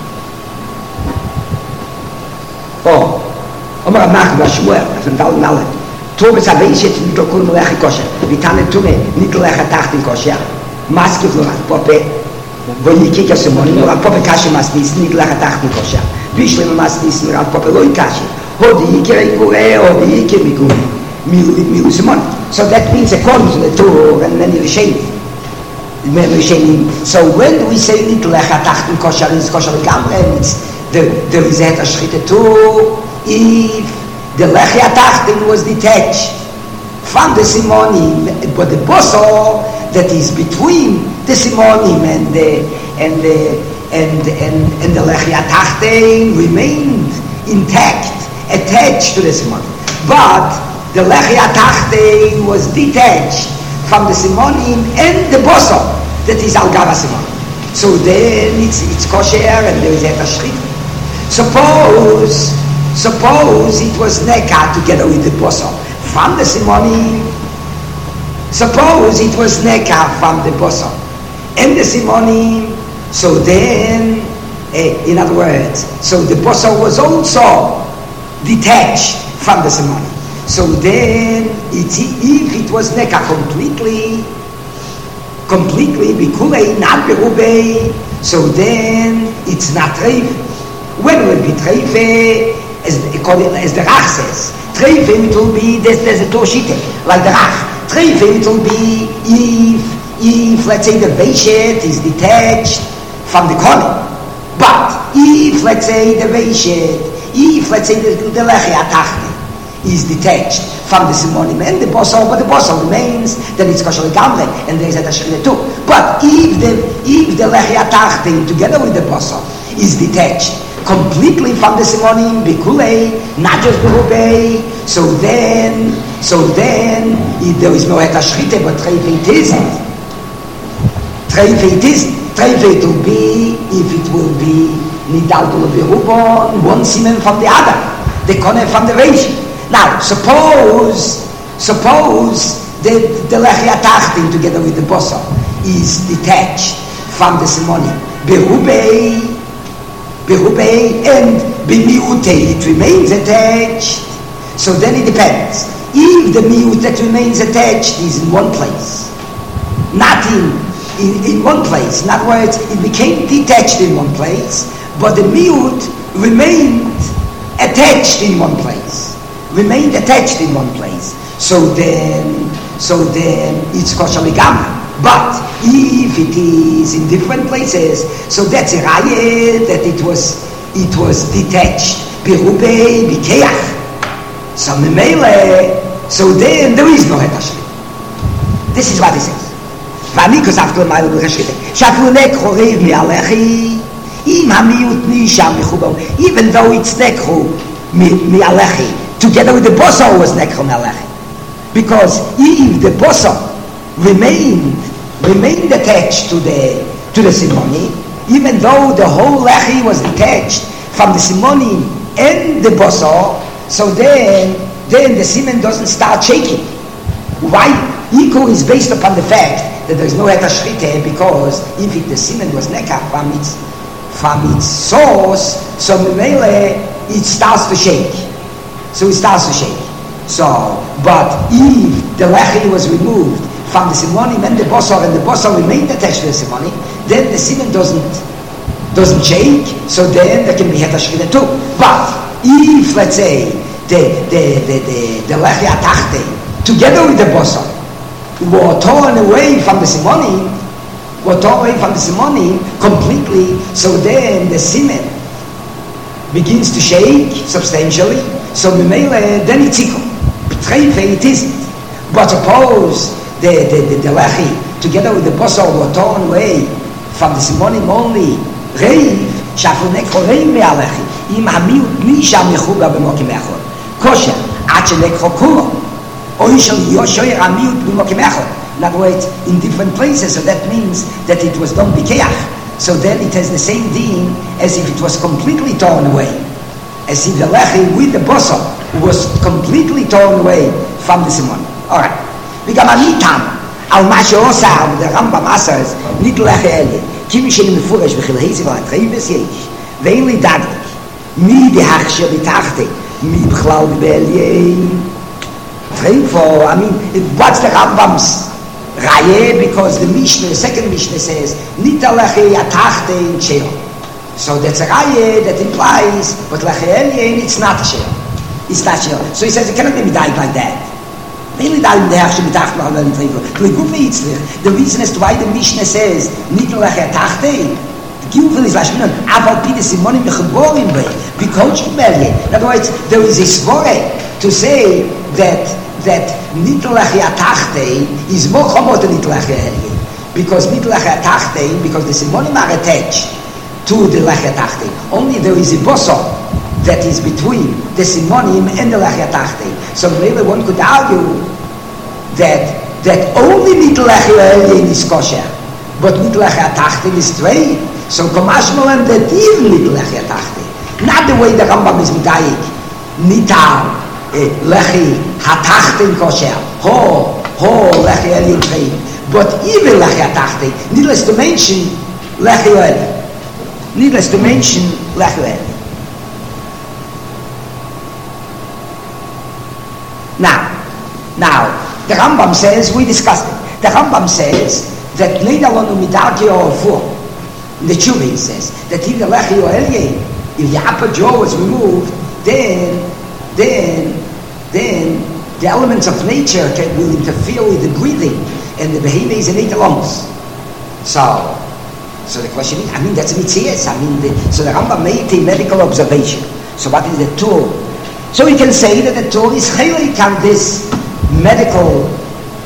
"Oh, Omar Mach Bashmuel, from Dal Nalet, Tume Saveishet Nitokul Melechi Kosher, Vitane Tume Nitlecha Tachtin Kosher, Maske Florat Pope." ויקי כסמונים, רב פופה קשי מסניס, נגלח התחת מקושה. בישלם מסניס, רב פופה לא יקשי. הודי יקרי קורא, הודי יקרי מגורי. מילו סמון. So that means according to the Torah and many Rishonim. Many Rishonim. So when do we say נגלח התחת מקושה, it's kosher לגמרי, it's there is a Heter Shchita too, if the lechi התחתן was detached from the Simonim, but the boso that is between the Simonim and the and the and and and the Lechi Atachte remained intact, attached to the Simonim. But the Lechi Atachte was detached from the Simonim and the Boso that is Al Gava Simonim. So then it's it's kosher and there is Heter Shchita. Suppose suppose it was Nekar together with the Boso from the Simonim. Suppose it was Nekar from the Boso and the Simonim, so then, uh, in other words, so the Boso was also detached from the Simonim. So then, it's, if it was Nekar completely, completely, Bikulei, not Berubei, so then it's not Treife. When will it be Treife? As, as the Rach says, Treife it will be, there's, there's a Toshite, like the Rach. Treife it will be if, if let's say the Veishet is detached from the Kohen. But if let's say the Veishet, if let's say the, the Lechi Atachne is detached from the Simonim and the Boso, but the Boso remains, then it's kosher legamre, and there is a Tashchina too. But if the if the Lechi Atachne together with the Boso is detached completely from the Simonim, Bikulei, not just Berubei, so then, so then, if there is no Heter Shchita, but Treife it isn't. Treife it isn't. Treife it will be, if it will be Nidaltul Berubon, one Simen from the other, the Koneh from the Reish. Now, suppose, suppose that the Lechi Atachtin together with the Boso is detached from the Simonim. Berubei, Berubei and Bimiute, it remains attached. So then it depends. If the miut that remains attached is in one place, not in, in, in one place, in other words, it became detached in one place, but the miut remained attached in one place, remained attached in one place. So then, so then it's kosher legamre. But if it is in different places, so that's a raya that it was it was detached. Berubei bikeach. So memele. So then there is no Heter Shchita. This is what he says. ואני כוספת למעלה ברשכיתה. שאפילו נקחו ריב מהלכי, אם המיעוט נשאר מחובו, even though it's נקחו מהלכי, together with the boso was נקחו מהלכי. Because if the boso remained remained attached to the to the simoni, even though the whole lechi was detached from the simoni and the boso, so then then the semen doesn't start shaking. Why? Equal is based upon the fact that there is no heter shchita, because if it, the semen was nekach from its from its source, so memele it starts to shake. So it starts to shake. So, but if the lechi was removed from the simonim and the bosor, and the bosor remained attached to the simonim, then the semen doesn't doesn't shake. So then there can be heter shchita too. But if, let's say, the the the the, the lechi atachte together with the bosor were torn away from the simonim, were torn away from the simonim completely, so then the semen begins to shake substantially. So memele, then it's equal. Betreife, it isn't. But suppose the the the, the lechi together with the bosor were torn away from the simonim only, reiv shafunek horeim me'alechi im hamiut nisha mechuga b'mokim echor kosher ad shenekho kulo oy shel yoshoyer hamiut b'mokim echor. In other words, in different places, so that means that it was done bikeach. So then it has the same din as if it was completely torn away, as if the lechi with the bosor was completely torn away from the simon. All right. וגם הניתם על מה שעושה הרמב"ם אסרס נית lechi eli kimi sheni mefurash b'chilei zivar atreibes yesh ve'in li daglik mi dehachsher b'tachte mi b'chlal b'elyein treifo. I mean, what's the Rambam's Raye? Because the Mishnah, the second Mishnah says nita lechi atachte in sheo. So that's a Raye that implies, but lechi elyein, it's not sheo. It's not sheo. So he says it cannot be died like that. The reason as to why the Mishnah says nita lechi atachte, Gilvil is lashminon aval pide simonim mechaborim bei because in other words, there is a svore to say that that nit lechi atachte is more chomot than nit lechi elyein, because nit lechi atachte, because the simonim are attached to the lechi atachte. Only there is a bosor that is between the simonim and the lechi atachte. So really one could argue that that only nit lechi elyein is kosher, but nit lechi atachte is straight. So komashmal and that even nit lechi atachte, not the way the Rambam is medayik nita lechi hatachte in kosher, ho ho lechi elyein trein, but even lechi hatachte, needless to mention lechi elyein, needless to mention lechi elyein. Now, now the Rambam says, we discussed it. The Rambam says that neidalonu midaki or the Tshuva says that if the lechi or elyein, if the upper jaw was removed, then then then the elements of nature can, will interfere with the breathing, and the behemoth is an eight lungs. So, so the question is, I mean, that's a mitzias. I mean, the, so the Rambam made a medical observation. So what is the tool? So we can say that the tool is chelik on this medical uh,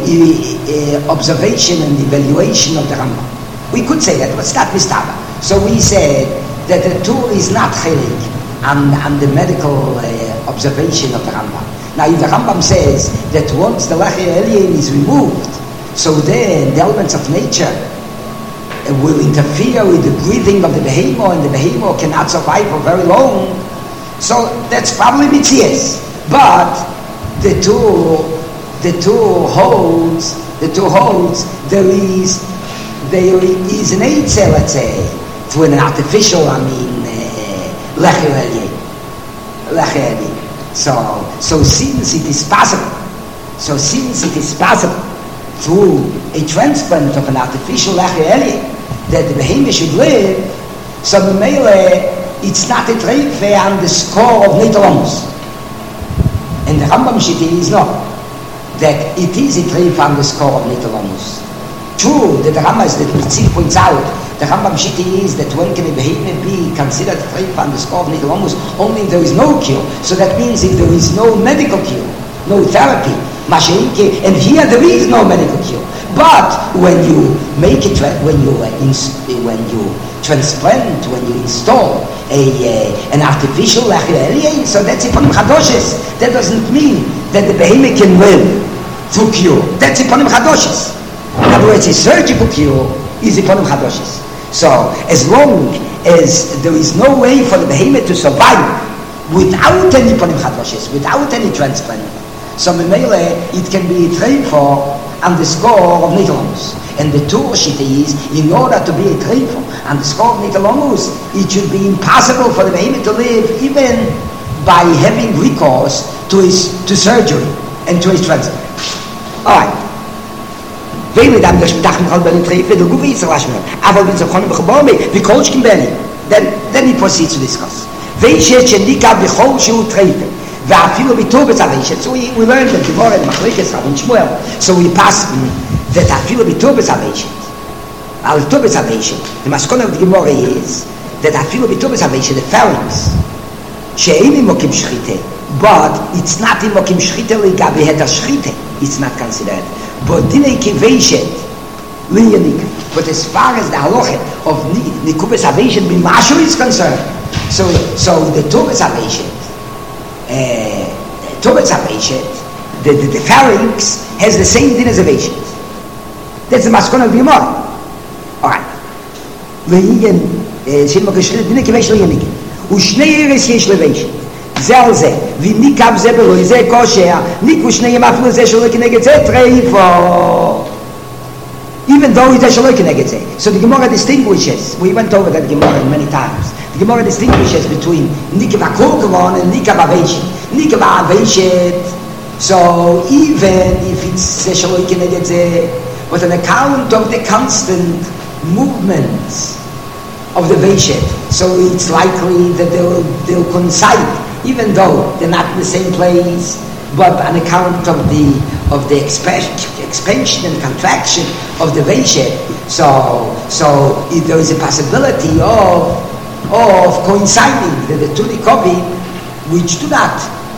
uh, observation and evaluation of the Rambam. We could say that, but it's not mistaba. So we said that the tool is not chelik on, on the medical uh, observation of the Rambam. Now, if the Rambam says that once the lechi elyein is removed, so then the elements of nature uh, will interfere with the breathing of the behemoth, and the behemoth cannot survive for very long. So that's probably mitzias. But the tool, the tool holds, the tool holds there is there is an eitzeh, let's say, to an artificial, I mean, lechi elyein, lechi elyein. So, so since it is possible, so since it is possible through a transplant of an artificial lechi elyein that the behemoth should live, so the mele, it's not a treife on the score of netalomus. And the Rambam Shiti is not that it is a treife on the score of netalomus. True that the Rambam, that Mitzil points out, the Rambam Shiti is that when can a behemoth be considered treife on the score of netalomus? Only if there is no cure. So that means if there is no medical cure, no therapy, and here there is no medical cure. But when you make it, when you uh, ins- when you transplant, when you install a uh, an artificial lechi elyein, so that's iponim chadoshes. That doesn't mean that the behemoth can live through cure. That's iponim chadoshes. In other words, a surgical cure is iponim chadoshes. So as long as there is no way for the behemoth to survive without any iponim chadoshes, without any transplant, So Memele, it can be a treifa on the score of Nitalomus. And the Tur Shita is, in order to be a treifa on the score of Nitalomus, it should be impossible for the behemoth to live even by having recourse to his to surgery and to his transplant. Alright. Then then then he proceeds to discuss. So we, we learned that Gemara and Machlekes Rav and Shmuel. So we passed that afilu b'tubes havation. Al tubes havation. The maskona of the Gemara is that afilu b'tubes havation, the pharynx, she'ein imokim shchite, but it's not imokim shchite ligabi het shchite. It's not considered. But dinei kiveshet linyanik. But as far as the halacha of nikubes havation b'mashu is concerned, so so the tubes havation. Uh, Tubes Haveshet, the, the, the pharynx has the same din as a Veshet. That's the maskon of the Gemara. Alright. Lehigen, Shilma Kishrit, Dine Kivesh Lehigen. Ushnei Eres Yesh Leveshet. Zel Ze, Vi Nikav Ze Beloi Ze Kosher, Niku Shnei Yemaflu Ze Sholoi Keneged Ze Treifo. Even though it's a Sholoi Keneged Ze. So the Gemara distinguishes, we went over that Gemara many times. The Gemara distinguishes between Nikav HaKorkavon and Nikav HaVeshet. Nikav HaVeshet, so even if it's a Sholoi Keneged Ze, but on account of the constant movements of the Veshet, so it's likely that they'll, they'll coincide, even though they're not in the same place, but on account of the of the expansion, expansion and contraction of the Veshet, so so if there is a possibility of of coinciding that the two Nikovim, which do not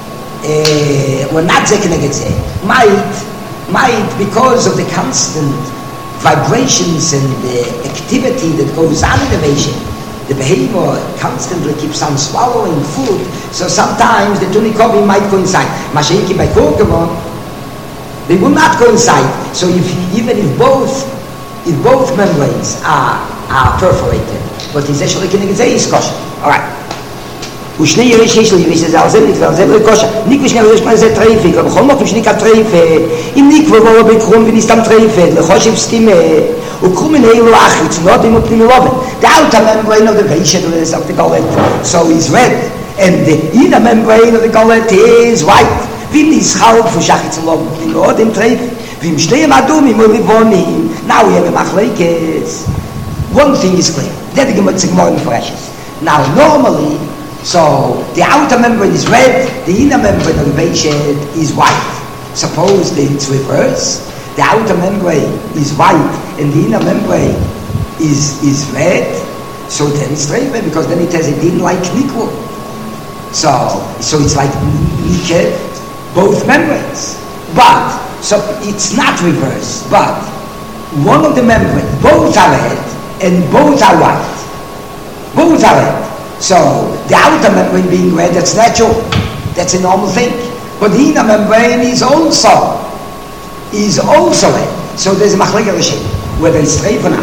uh, were not Zekeneged Ze, might might because of the constant vibrations and the activity that goes on in the Veshet, the behavior constantly keeps on swallowing food, so sometimes the two Nikovim might coincide. Mashenki by Korkavon, they will not coincide. So if even if both if both membranes are are perforated, but in Zeshel Keneged Ze is kosher. Alright. ושני ירי שיש לי, ויש לזה על זה נקרא, זה לא יקושה. ניק ושני ירי שמה זה טרייפק, אבל בכל מקום שניקה טרייפק, אם ניק ובואו בקרום ונסתם טרייפק, לחושב סתימה, וקרום מן אילו אחיץ, not in optimal oven. The outer membrane of the Veshet of the gullet, so is red, and the inner membrane of the gullet is white. ואם נסחל פושחץ אלוב, not in טרייפק, ואם שניהם אדומים או לבונים, now we have a machlekes. One thing is clear, that the Gemara refreshes. Now normally, so the outer membrane is red, the inner membrane of the Veshet is white. Suppose that it's reverse, the outer membrane is white and the inner membrane is is red, so then it's straight because then it has a din like nikvu. So so it's like niked, both membranes. But so it's not reverse, but one of the membranes, both are red and both are white. Both are red. So the outer membrane being red, that's natural, that's a normal thing. But the inner membrane is also is also red. So there's a machlekes rishonim whether it's straight or not.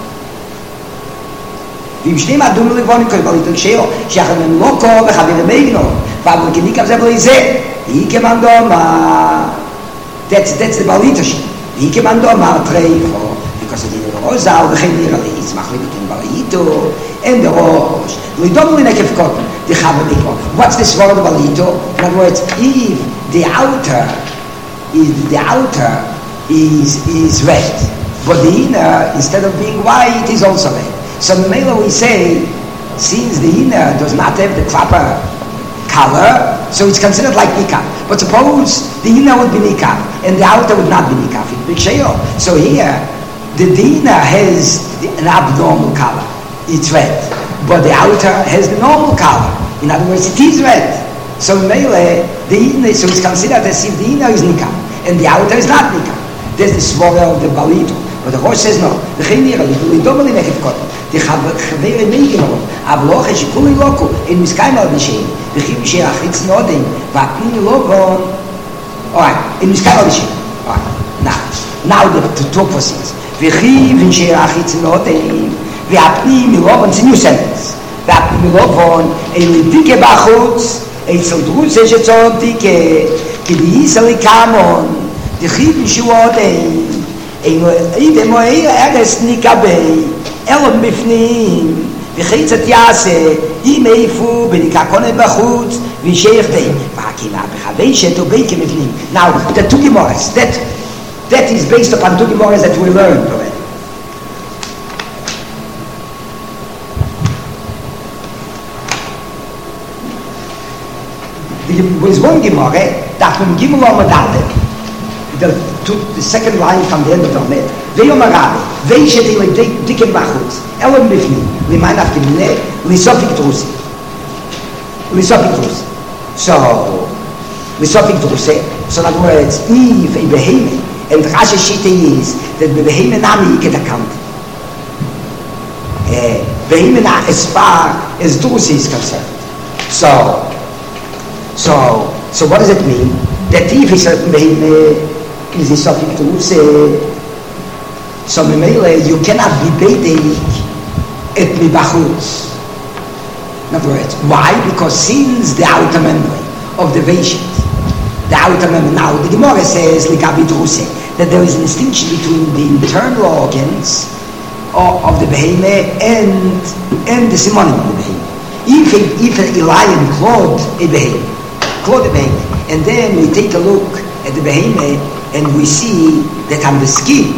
ואם שניהם אדומים לבונים קודם כל יתרגשו שאחד מהם לא קור וחברים מגנו ואמרו כי ניקב זה בלי זה היא כמן דומה that's that's the balitosh היא כמן דומה טרייפו because it is רוזל וכן נראה לי יצמח לבטון בליטו and the rosh we don't really have got the khaber. What's this word of balito? In other words, if the outer is the outer is is red, but the inner instead of being white is also red. So in Mela we say, since the inner does not have the proper color, so it's considered like nikaf. But suppose the inner would be nikaf and the outer would not be nikaf. So here, the, the inner has an abnormal color. It's red, but the outer has the normal color. In other words, it is red. So Mele, the inner, so it's considered as if the inner is nikah and the outer is not nikah. There's the svara of the balito, but the Rosh says no. The chenira, the domali mechivkot, the chavere meigino, avloch eshikuli loku, in miskayim al nishem, the chim sheachitz nodin, vapni lokon. All right, in miskayim al nishem. All right, now, now the, the two proceeds. V'chiv sheachitz nodin. והפנים מלובון, זה new sentence, והפנים מלובון, אילו דיקה בחוץ, אצל דרוץ יש צעות דיקה, כדי יסלי קמון, דחיב שועודים, איזה מועיר ארס נקבל, אלון בפנים, וחיצת יעשה, אם איפה בנקקונה בחוץ, וישייך די, והקימה בחוושת ובייקה מבנים. Now, the two Gemaras, that, that is based upon two Gemaras that we learned already. There is one Gemara, that from Gimel Amud Aleph, the, the second line from the end of the Amud, Veyom Arabe, Veishet Ile Dikem Bachutz, Elon Bifni, Limain Afkimine, Lisofik Drusi. Lisofik Drusi. So, Lisofik Drusi, so in other words, if a Beheme, and Rashi Shita is, that the Beheme Nami get accounted. Beheme Nami, as far as Drusi is concerned. So, So, so what does it mean? That if a certain beheme is a sofik to say, so memele, you cannot be beidik et mi bachutz. In other words, why? Because since the outer memory of the patient, the outer memory, now the Gemara says, likabi druse, that there is a distinction between the internal organs of, of the beheme and, and the simonim of the beheme. If a, if a lion clawed a beheme, clawed a beheme, and then we take a look at the beheme and we see that on the skin,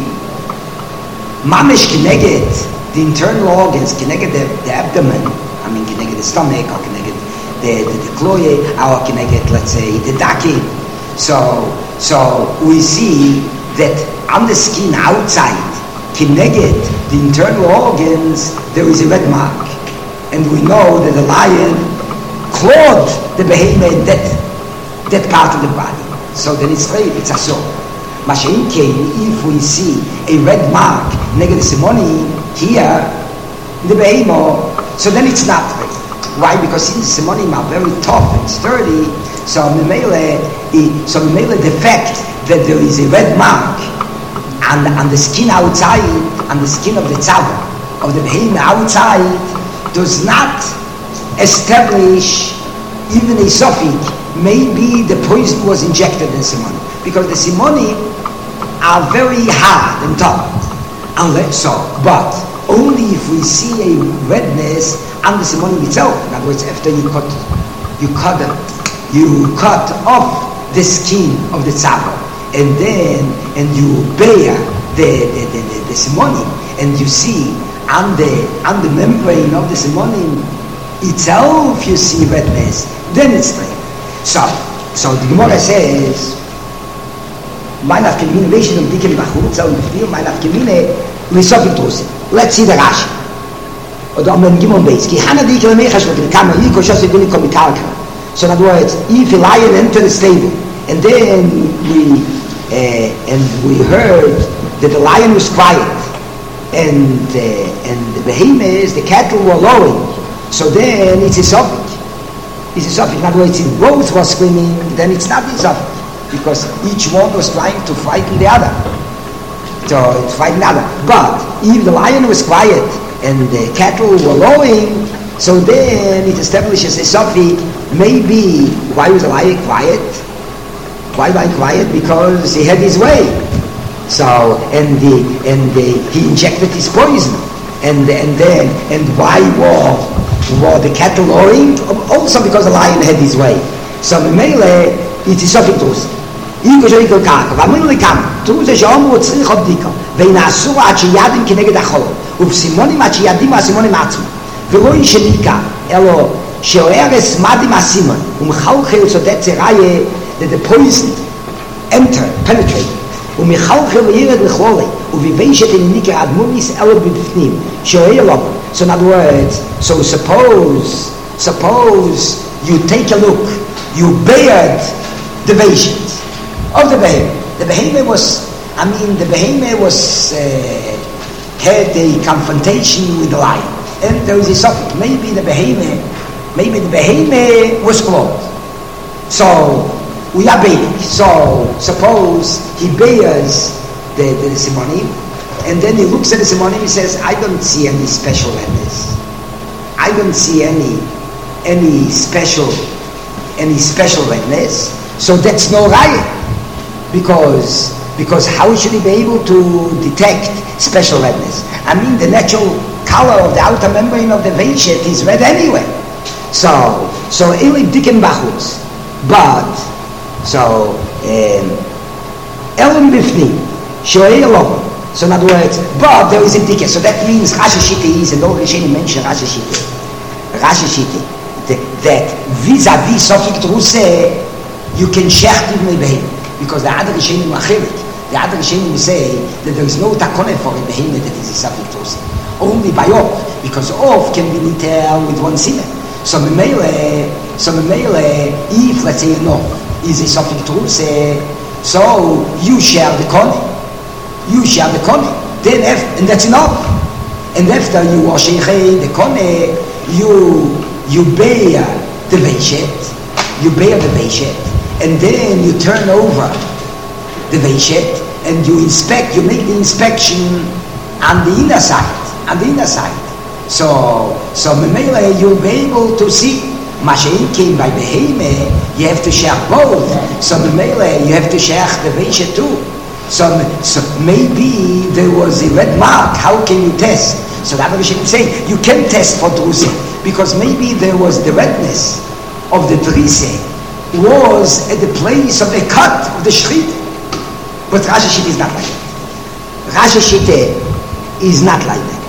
mamish connected the internal organs, connected the, the abdomen, I mean connected the stomach, or connected the the, the cloye, or connected, let's say, the daki. So so we see that on the skin outside, connected the internal organs, there is a red mark. And we know that the lion clawed the behemoth in that, that part of the body. So then it's right, it's a soul. Mashain came, if we see a red mark, negative simony, here, the behemoth, so then it's not right. Why? Because since simonim are very tough and sturdy, so memele, so memele the fact that there is a red mark on, on the skin outside, on the skin of the tzava, of the behemoth outside, does not establish even a suffix. Maybe the poison was injected in simony, because the simony are very hard and tough. Unless so, but only if we see a redness on the simony itself. In other words, after you cut, you cut, you cut off the skin of the tzava, and then and you bear the the the, the, the simony, and you see. On the, on the membrane of the simonim itself, you see redness, then it's clear. So, so the Gemara says, "Mein afkemine veishet um dikem bachutz und befnir, mein afkemine lisofik drusi." Let's see the Rashi. Oder am Gimon Beis. Ki hana dikem mechash v'kei kama yiko shosei bini komitalka. So in other words, if a lion entered the stable, and then we uh, and we heard that the lion was quiet. And uh, and the behemoths, the cattle were lowing, so then it's a suffix. It's a suffix. In other words, if both were screaming, then it's not a suffix, because each one was trying to frighten the other. So it's fighting the other. But if the lion was quiet and the cattle were lowing, so then it establishes a suffix. Maybe why was the lion quiet? Why was he quiet? Because he had his way. So and the and the, he injected his poison, and and then and why were were the cattle lowing? Also because the lion had his way. So memele it is something to us. Iko joiko kaka. Vamile kam. Tu ze jamu tzrich obdika. Veinasu achiyadim kineged achol. Uvsimonim achiyadim asimonim atzma. Veroi shenika elo sheoeres madim asimon. Umchalchel so that zeraye that the poison enter penetrate. ומחלחל וירד לכלולי, ובביישת הניקה אדמוניס אלו בפנים, שואל לו. So in other words, so suppose, suppose you take a look, you bared the patience of the behemoth. The behemoth was, I mean, the behemoth was, uh, had a confrontation with the lion. And there was a suffix. Maybe the behemoth, maybe the behemoth was closed. So, we are bathing. So suppose he bears the, the, the simonim, and then he looks at the simonim, he says, I don't see any special redness. I don't see any any special any special redness. So that's no raya. Because, because how should he be able to detect special redness? I mean, the natural color of the outer membrane of the veishet is red anyway. So, so ili dicken bachutz. But, so, elam bifnim, shoei elohim. So in other words, but there is a dicken. So that means Rashi Shita is, and all Rishonim mention Rashi Shita. Rashi Shita, that vis-a-vis Sofik Druse, you can shecht even a behemoth. Because the other Rishonim are chilik. The other Rishonim say that there is no takone for a behemoth that is a Sofik Druse. Only by off, because off can be literal with one siman. So memele, so memele, if let's say no is a Sofik Druse, so you share the kone. You share the kone. Then after, and that's enough. And after you wash the kone, you you bear the veishet, you bear the veishet, and then you turn over the veishet, and you inspect. You make the inspection on the inner side, on the inner side. So so memele you'll be able to see. Mashain came by beheme, you have to share both. So memele you have to share the veishet too. So, so maybe there was a red mark. How can you test? So the other Rishonim say you can test for drusa because maybe there was the redness of the drise was at the place of the cut of the shchit. But Rashi Shita is not like that. Rashi Shita is not like that.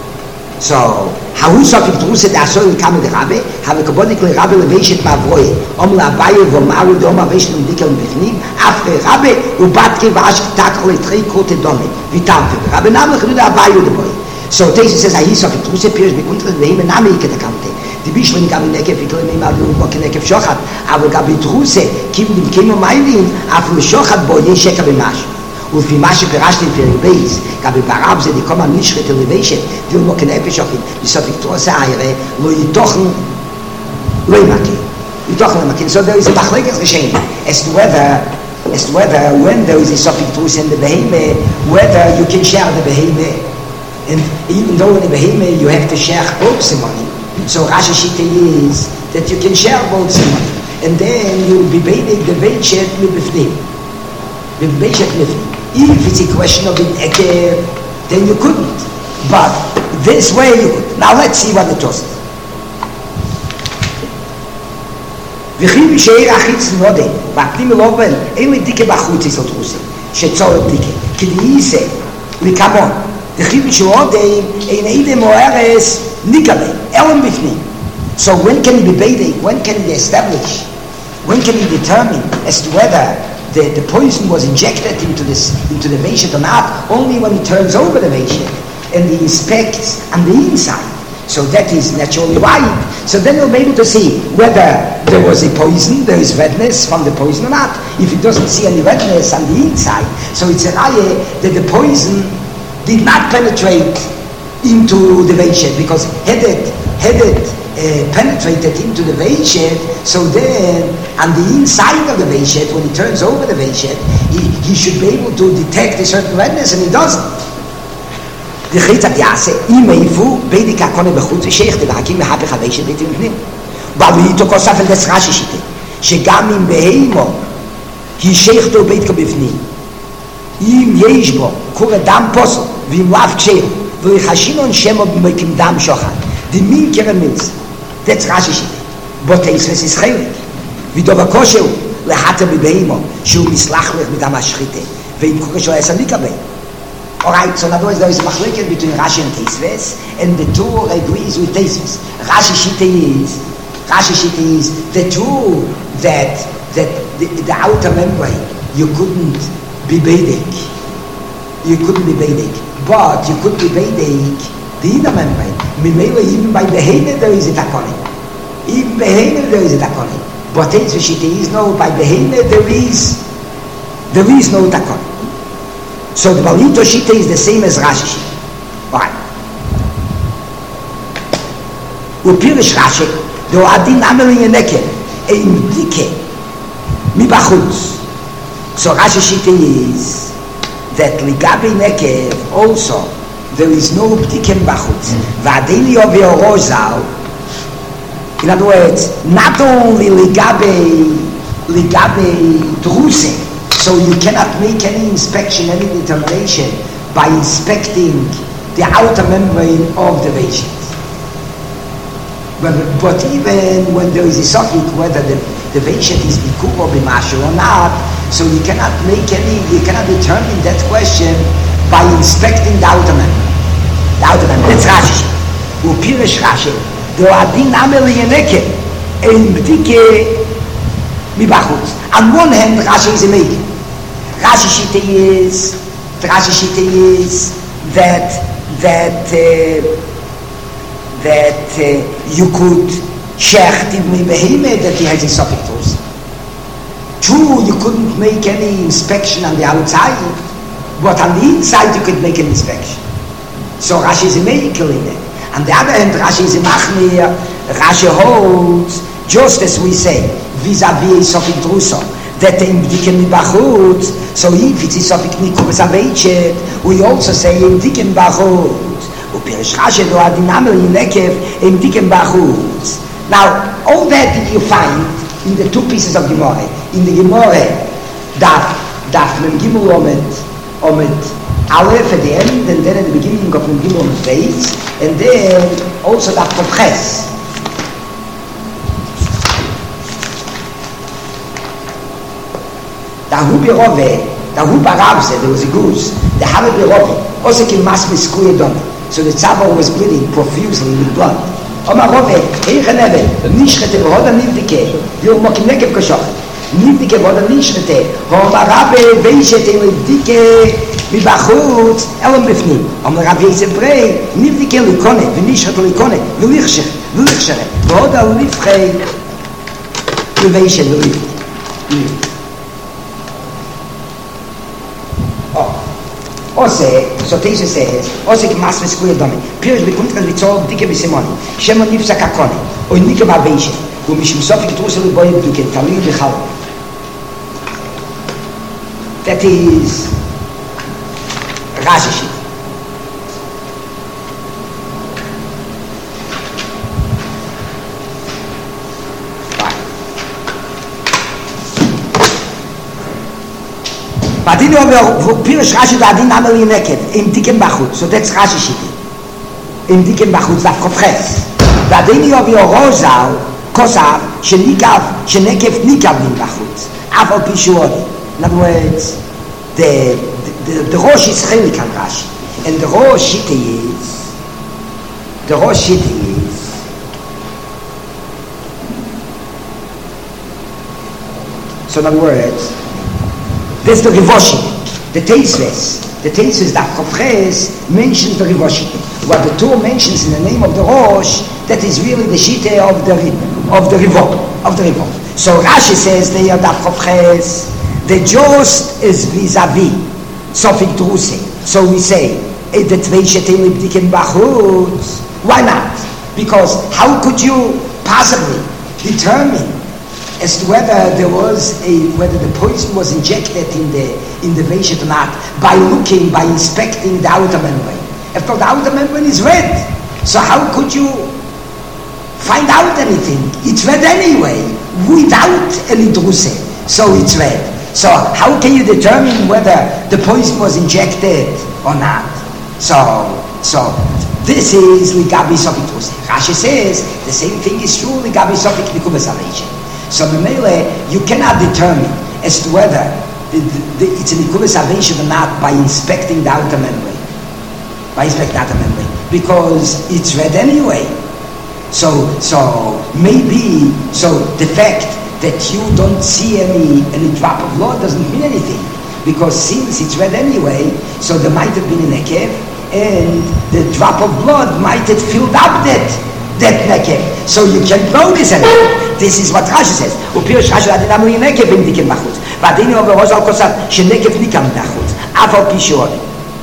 So how Sofik Drusa the Asor in Kamed Rabbe have a kabbodik le Rabbe leveishet ma'avroye om la'abaye v'oma'u d'om aveishet l'mdikel m'bifnim afre Rabbe u'batke v'ashk takol etrei kote dome v'tamfe Rabbe nam l'chadu d'Abaye u'deboye. So Tesis says ahi Sofik Drusa pirish bekuntre v'heime nami iket akamte di bishlim gabi nekef ikle meimad v'u'boke nekef shochat aber gabi Drusa kim dim kimo mailim afre shochat bo ye sheka b'mash ולפי מה שפירשתי בפרק בייס, גם בברב זה דקום המשחת אלווישת, דיון מוקן אפש אוכל, בסופק תרוסה העירה, לא יתוכן, לא ימקן, יתוכן למקן. So there is a מחלקת רשעים, as to whether, as to whether when there is a sofik trusa in the beheme, whether you can share the beheme, and even though in the beheme you have to share both simony. So Rashi Shita is that you can share both simony, and then you will be baiting the veishet mibifnim, with veishet mibifnim. If it's a question of an ekev, then you couldn't. But this way you could. Now let's see what it was. וכי בשעיר החיץ נודה, והפנים אלובן, אין לי דיקה בחוץ יש לו דרוסה, שצורת דיקה, כדאיסה, לקמון. וכי בשעודה, אין אידה מוארס, ניקבה, אלם בפנים. So when can he be bathing? When can he establish? When can he determine as to whether The, the poison was injected into this into the veishet or not? Only when he turns over the veishet and he inspects on the inside. So that is naturally white. So then he'll be able to see whether there was a poison, there is redness from the poison or not. If he doesn't see any redness on the inside, so it's a raya that the poison did not penetrate into the veishet, because had it had it uh, penetrated into the veishet, so then on the inside of the veishet, when he turns over the veishet, he, he should be able to detect a certain redness, and he doesn't. The chitzat yase imeifu beidika kone bechutz v'sheich tevahakim v'hapech haveishet beitim v'pnim. Bavito kosaf el des Rashi Shita shegam im beheimo hi sheichto beitka b'pnim im yesh bo kore dam posel v'im lav ksheir v'lichashinon shemo b'meikim dam shochat the min keren milz. That's Rashi Shita. But Tesis is chelik v'dova kosher lehata b'beheimo shu mislachlech midam hashchite v'im kore sho esa nikabei. Alright, so in other words, there is a machleket between Rashi and Teisves, and the two agrees with Teisves. Rashi Shita is, Rashi Shita is the two that that the, the outer membrane you couldn't be beidik, you couldn't be beidik, but you could be beidik the inner membrane. Mimele, even by Behemah there is a takoni, even Behemah there is a takoni, but Teisves Shita is no, by Behemah there is there is no takoni. So the Balito Shita is the same as Rashi Shita. Alright. Upirish Rashi, the Adin Amelin Yenekel, Ein Dike, Mibachutz. So Rashi Shita is that Ligabi Nekev also, there is no Bdikem Bachutz. Vadeli of Yorozal, in other words, not only Ligabi ligabe druse. So you cannot make any inspection, any determination by inspecting the outer membrane of the patient. But, but even when there is a suffix whether the, the patient is bikuv or bimashu or not, so you cannot make any, you cannot determine that question by inspecting the outer membrane. The outer membrane. That's Rashi. Upirish Rashi. The adin ameli yeneke in bdike mibachutz. On one hand, Rashi is a maker. Rashi shita is, Rashi shita is that that. Uh, that uh, you could shecht ibn behime that he has a suffix also. True, you couldn't make any inspection on the outside, but on the inside you could make an inspection. So Rashi is a medical in it. On the other hand, Rashi is a machmir. Rashi holds, just as we say, vis-a-vis a suffix druso, that in bdikem mibachutz, so if it's a suffix nikubas avechet, we also say in bdikem bachutz. Now, all that you find in the two pieces of Gemara. In the Gemara, Daf, Daf Mem Gimel Omet, Omet Aleph at the end, and then at the beginning of Mem Gimel Omet Beis, and then also Daf Ches. The Hu Birove, the Hu Baravze, there was a goose, the Hu Birove, also came Mas Miskuye Donah. So the tzabor was bleeding profusely with blood. Omar Rove, Eicha Neve, Nishchete, Hoda Nivdike, Yom Mokim Nekev Koshoch, Nivdike, Hoda Nishchete, Omar Rabbe, Veishete, Nivdike, Mibachutz, Elam Bifnim, Omar Rabbe Yisebrei, Nivdike Likone, Vinishchete Likone, Vilichshech, Vilichshere, Hoda Livchei, Veishet, Vilichshech. Ose, so Teisha says, Ose Gmas Veskuya Domi, Pirish Bekuntra Litzol, Dike Bisimoni, Shemon Nifsa Kakone, O Nika Babeshe, who Mishim Sofik Trusel Boy Duke, Talil Bichal. That is Rashi. Badini over Pirish Rashi Dadin Ameli Neked, in Dikem Bachut, so that's Rashi Shiti. In Dikem Bachut, Daf Kofres. Badini over Rosal, Kosav, Shenikav, Shenekef Nikav in Bachut, Aval Pishuori. In other words, the, the, the Rosh is Chelik on Rashi. And the Rosh Shiti is, the Rosh Shiti is, so in other words, there's the Rivoshit, the Teisves. The Teisves that Chofres mentions the Rivoshit. What the Torah mentions in the name of the Rosh, that is really the Shite of the of the Rivo, of the Rivo. So Rashi says they are that Chofres, the just is vis-a-vis, Sofik Druse. So we say, the Tvei Shetel Ibdiken Bachutz. Why not? Because how could you possibly determine as to whether there was a, whether the poison was injected in the in the vein or not, by looking, by inspecting the outer membrane. After the outer membrane is red, so how could you find out anything? It's red anyway, without any druse, so it's red. So how can you determine whether the poison was injected or not? So, so this is ligabi sofik druse. Rashi says the same thing is true ligabi sofik nikubas avechet. So Memele, you cannot determine as to whether the, the, it's an Nikubas Aveshet or not by inspecting the outer membrane. By inspecting the outer membrane. Because it's red anyway. So, so maybe, so the fact that you don't see any, any drop of blood doesn't mean anything. Because since it's red anyway, so there might have been a nekev, and the drop of blood might have filled up that that nekev. So you can notice it. This is what Rashi says. Upirish Rashi Adin Amri nekev in dikem bachutz. Vadini over Rosal Kosav shenekev nikam bachutz. Aval pishori.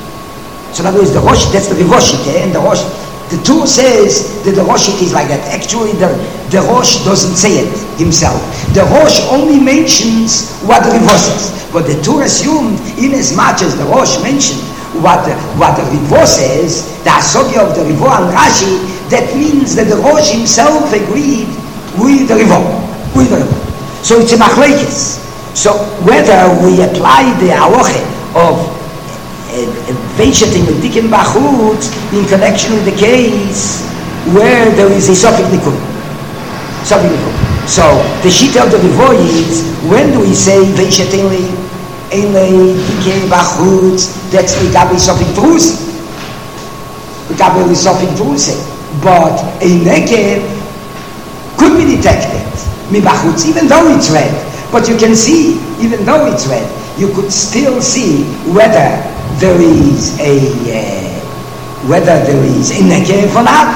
So that is the Rosh. That's the Rivoshite, and the Rosh. The Torah says that the Rosh is like that. Actually, the the Rosh doesn't say it himself. The Rosh only mentions what the Rivosh says. But the Torah assumed, in as much as the Rosh mentioned what the, what the Rivo says, the Asogya of the Rivo and Rashi, that means that the Rosh himself agreed with the Rivo. With the Rivo. So it's a machlekes. So whether we apply the halacha of veishetim dikim bachutz in connection with the case where there is a sofik nikum, sofik nikum. So the shita of the Rivoy is, when do we say veishetim Ele dikim bachutz? That's the gabi sofik drusi. The gabi is sofik drusi. But a nekev could be detected mi bachutz, even though it's red. But you can see, even though it's red, you could still see whether there is a uh, whether there is a nekev or not.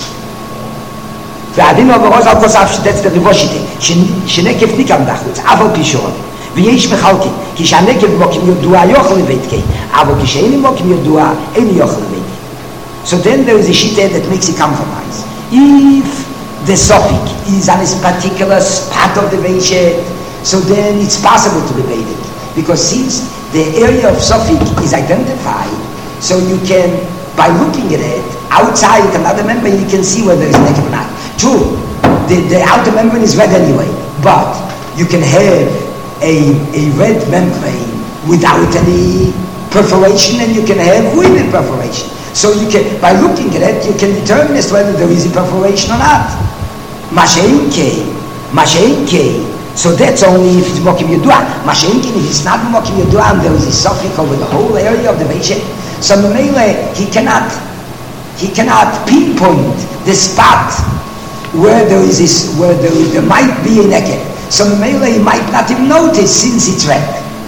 ועדינו בראש על כוסף שתצת לבושיתי שנקב ניקם בחוץ אבל פישון ויש מחלקים כשהנקב מוקים ידוע יוכל לבית קי אבל כשאין מוקים ידוע אין יוכל לבית קי. So then there is a shita that makes a compromise. If the suffix is on a particular spot of the veishet, so then it's possible to debate it, because since the area of suffix is identified, so you can, by looking at it outside another membrane, you can see whether there is nekev or not. True, the, the outer membrane is red anyway, but you can have a, a red membrane without any perforation, and you can have with a perforation. So you can, by looking at it, you can determine as to whether there is a perforation or not. Masheinke, Masheinke. So that's only if it's mokim yedua. Masheinke, if it's not mokim yedua, and there is a suffix over the whole area of the veishet, so Mele, he cannot, he cannot pinpoint the spot where there is this, where there, there might be a nekev. So Mele, he might not even notice since it's red.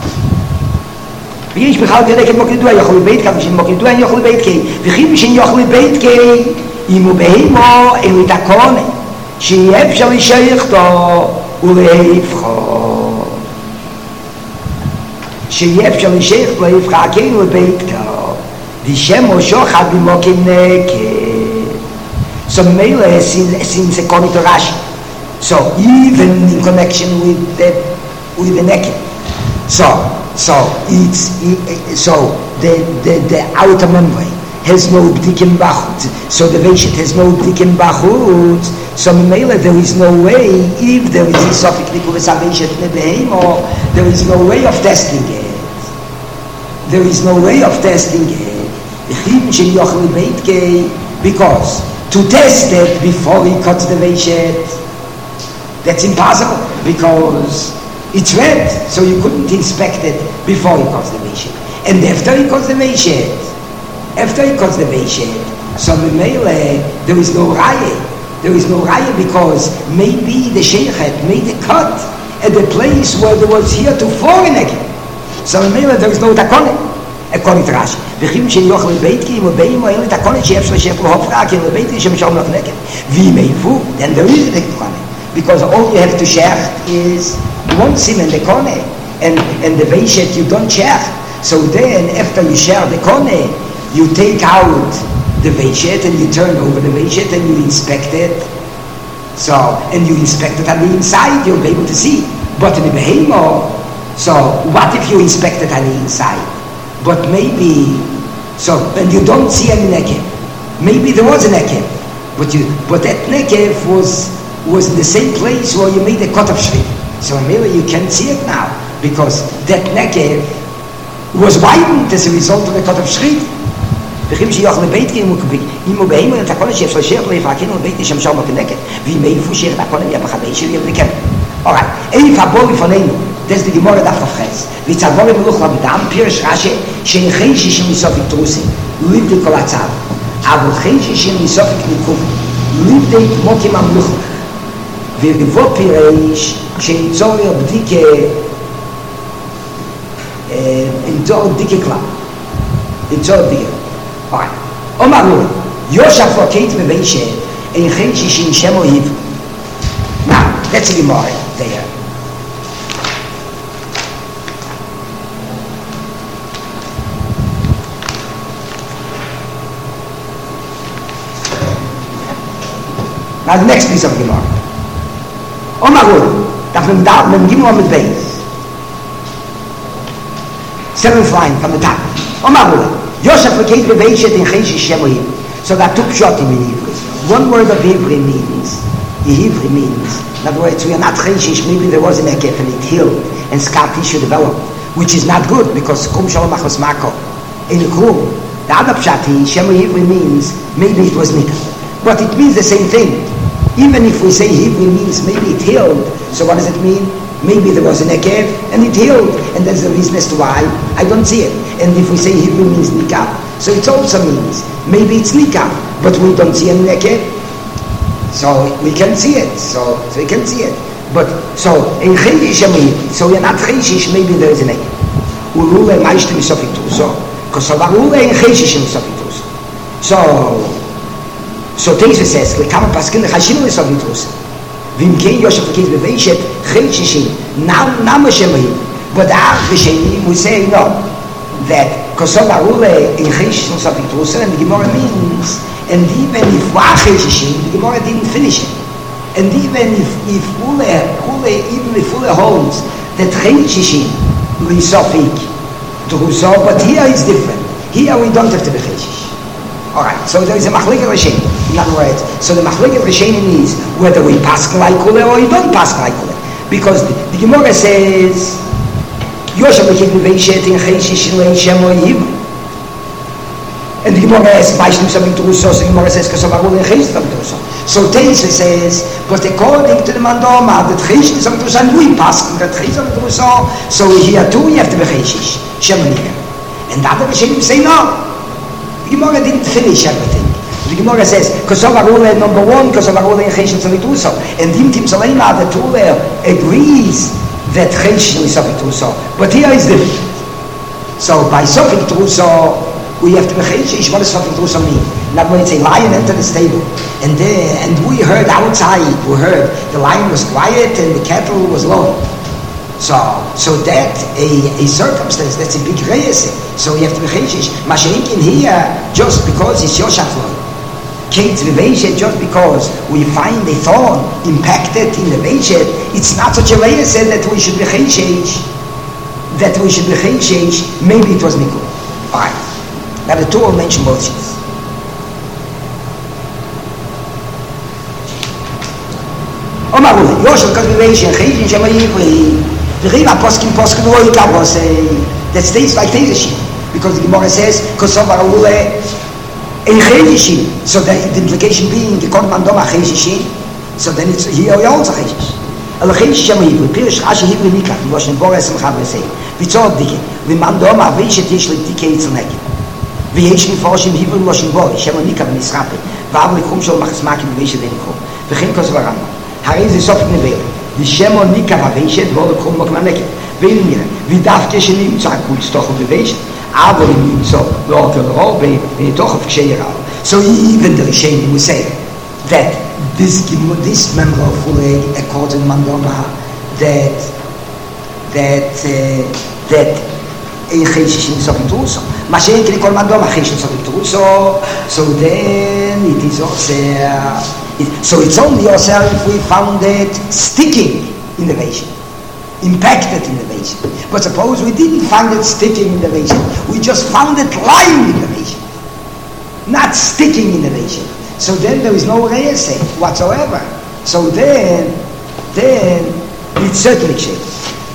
ויש בכלל כנקב מוקד ידוע יכול לבית כי בשביל מוקד ידוע יכול לבית כי וכי בשביל יכול לבית כי אם הוא בהימו אין לי תקונה שיהיה אפשר לשייכתו ולהפכו שיהיה אפשר לשייכתו ולהפכה כן לביתו ושם או שוחד במוקד נקב. So Mele, since according to Rashi, so even in connection with the with the nekev, so So it's so the, the the outer membrane has no bdikim bachut. So the veishet has no bdikim bachut. So Mele, there is no way, if there is a suffix nikuves veishet nebehemo, there is no way of testing it. There is no way of testing it. Because to test it before he cuts the veishet, that's impossible, because it's red, so you couldn't inspect it before he cuts the veishet. And after he cuts the veishet, after he cuts the veishet, so Mele, there is no raya. There is no raya because maybe the sheikhet made a cut at the place where there was here to fall in again. So Mele, there is no takone, according to Rashi. V'chim sheyoch lebeitki, mobeim o el takone, she'ef shle'shef l'hofra, ki lebeitki, she'mishom l'ch neked. V'imeifu, then there is a takone. Because all you have to share is one sim in the kone, and and the veishet you don't share. So then after you share the kone, you take out the veishet and you turn over the veishet and you inspect it. So and you inspect it on the inside, you'll be able to see. But in the behemo, so what if you inspect it on the inside? But maybe so and you don't see any nekev. Maybe there was a nekev, but you but that nekev was was in the same place where you made a cut of shrit. So maybe you can't see it now because that nekev was widened as a result of the cut of shrit. וכם שיוך לבית כי אם הוא בהימו את הכל שאפשר שייך להפרקין לבית נשם שם כנקד ואם איפה שייך את הכל יהיה בחבי שלי ולכם. אוקיי, איפה הבוא לפנינו, das die Gemorre darf aufreißen. Wie Zavore Meluch war mit der Ampirisch Rasche, שאין חן שישים מסופק תרוסי, ליב די כל הצב. אבל חן שישים מסופק ניקוף, ליב די מוקים המלוך. וריבו פירש, שיצור בדיקה, יצור בדיקה כלל. יצור בדיקה. אוקיי. אומר לו, יושב פוקט בבישת, אין חן שישים שמו היב. Now, that's the Gemorre there. Now the next piece of Gemara. Omar Rud, darf man da, man gibt nur mit Beis. Seventh line from the top. Omar Rud, Yosef Lekeit Beveishet in Cheshi Shemohim. So that took shot in Hebrew. One word of Hebrew means Yehivri means, in other words, we are not Chayshish, maybe there was an Ekef and it healed, and scar tissue developed, which is not good, because Kum Shalom Achos Mako, in Krum. The other Pshat, Shema Yehivri means, maybe it was Nika. But it means the same thing. Even if we say Yehivri means maybe it healed, so what does it mean? Maybe there was an Ekef and it healed, and that's the reason as to why I don't see it. And if we say Yehivri means Nika, so it also means maybe it's Nika, but we don't see an Ekef. So we can see it. So, so we can see it. But so in Chayshish, so we are not Chayshish. Maybe there is an egg. Ulule ma'ishtem sofitus. Because so ulule in Chayshish sofitus. So so Teisha says we come paskin chashinu sofitus. Vim kein Yosef kein beveishet Chayshish nam nam shemahim. But our Vishayim we say no, that because so ulule in Chayshish sofitus, and the Gemara means. And even if Wacheshishim, the Gemara didn't finish it. And even if if Ule, Ule even if Ule holds that Cheshishim Lisofik Druso, but here it's different. Here we don't have to be Cheshish. Alright, so there is a Machlekes Rishonim. In other words, so the Machlekes Rishonim is whether we pass like Ule or we don't pass like Ule. Because the, the Gemara says Yosha Mekik Beveishet in Cheshishim Leishem or Yibri. And the Gemara says, "Vaishnim Sabim Turuso." So the Gemara says, "Kasavarul and Cheshish Sabim Turuso." So Teisha says, but according to the Mandoma, that Cheshish Sabim Turuso, and we pass that Cheshish Sabim Turuso. So here too, you have to be Cheshish Shemanika. And the other Rishonim say no. The Gemara didn't finish everything. The Gemara says, "Kasavarul number one, Kasavarul and Cheshish Sabim Turuso." And Dim Tim Salema, the Tuler agrees that Cheshish Sabim Turuso. But here is different. So by Sabim Turuso. We have to be Chayshish. What does Sofik Drusa mean? In other words, a lion entered the stable, and there, and we heard outside. We heard the lion was quiet and the cattle was low. So, so that a, a circumstance that's a big reyes. So we have to be Chayshish. Mashenkin here, just because it's Yoshaflon, Kate Viveshet, just because we find a thorn impacted in the Veshet, it's not such a reyes that we should be Chayshish. That we should be Chayshish. Maybe it was Nikul. All right. Now the two will mention both things. Omar Ule, Yoshel Kazbevation, Chayishin Shema Yivri, the Riva Poskin Poskin Roy Kabos, that stays like Teisha, because the Gemara says, Kosovar Ule, in Chayishin, so the, the implication being, the Kon Mandoma Chayishin, so then it's here also Chayish. Al Chayish Shema Yivri, Pirish Rashi Yivri Nika, Yoshin Boris and Chavre say, Vitzod Dike, the Mandoma Vishet Yishlik Dike Yitzaneki. ויש מפורשים היברי מושין בוי, שם הניקה ונסחפה, ועבר לקרום של מחסמקים בבישת אין קרום. וכן כוס ורמה. הרי זה סוף נבל. ושם הניקה ובישת, ועור לקרום מוקמנקת. ואין נראה, ודווקא שנמצא קוץ תוכו בבישת, אבל אם נמצא באותו לרוב, ותוכו פקשי ירעו. So even the Rishonim will say that this, this member of Hulei, according to Mandoma, that, that, uh, that, in Cheshishim Sofik Turuso. Mashen Kli Kol Mandoma Cheshishim Sofik Turuso. So then it is also, it, so it's only also if we found it sticking in the Veshet, impacted in the Veshet. But suppose we didn't find it sticking in the Veshet, we just found it lying in the Veshet, not sticking in the Veshet. So then there is no Reyes whatsoever. So then, then it's certainly shaped.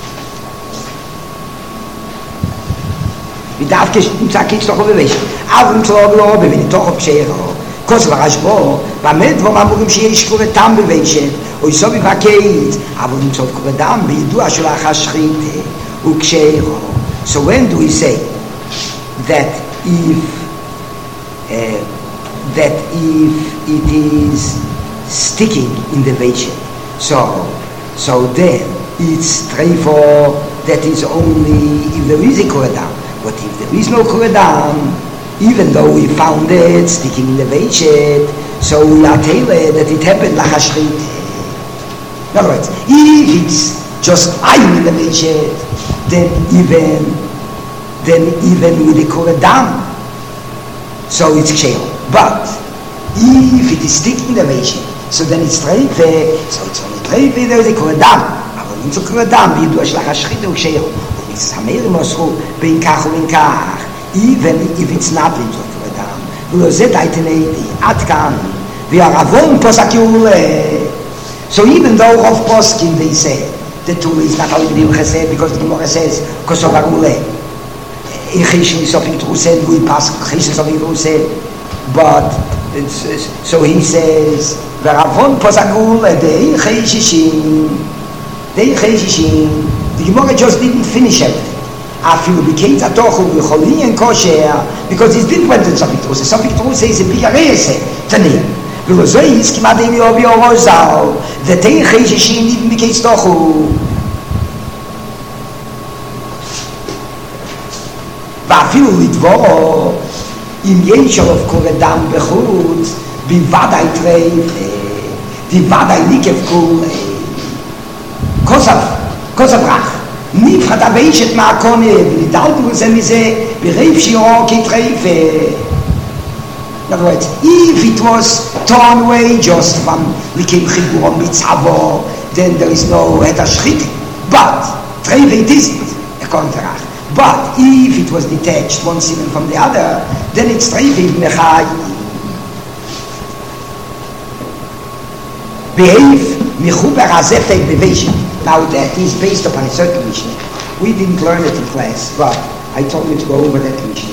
ודווקא נמצא קיץ תוכו בבשת, אבל נמצא לו לא בבניתוכו כשיירו, כוס לרשבו, באמת דבור אמורים שיש קורתם בבשת, או יסובי בקיץ, אבל נמצא קורתם בידוע של החשכית, וכשיירו. So when do we say that if, uh, that if it is sticking in the beshit, so, so then it's therefore that is only if there is a koradam. But if there is no koradam, even though we found it sticking in the Veshet, so we are tailored that it happened lachashchit. In other words, if it's just lying in the Veshet, then even then even with the koradam, so it's kshel. But if it is sticking in the Veshet, so then it's treife, so it's only treife, there is a koradam. אבל אם זה koradam, וידוע של החשכית הוא kshel. Samerim Osru, being Kach and Kach, even if it's not in Koradam. Rosetta Itenedi, Atkan, we are Avon Posakule. So even though of Poskin they say the tool is not only the Chesed because the Gemara says Kosovarule in Chishin Sofik Trused we pass Chishin Sofik Trused, but it's, it's, so he says Veravon Posagule the Chishin the Chishin the Gemara just didn't finish it. After we became a tochu with Cholini and Kosher because it's been went in Sofik Trused. Sofik Trused is a big arese to me. Because so is kimadem yobi orozal the ten cheshishim even became tochu. ואפילו לדבור אם ישר of קורדם בחוץ בוודאי טרייף בוודאי ניקף כול כוסף כוסף רך נפחד הווישת מהקונה ולידלתו זה מזה ברייף שירו כטרייף. In other words, if it was torn away just from Likim Chibur Mitzavo, then there is no Heta Shchit. But Treve it isn't, according to Rach. But if it was detached one simon from the other, then it's Treve Mechai. Behave Mechuber Azefek Beveshim. Now that is based upon a certain Mishnah. We didn't learn it in class, but I told you to go over that Mishnah.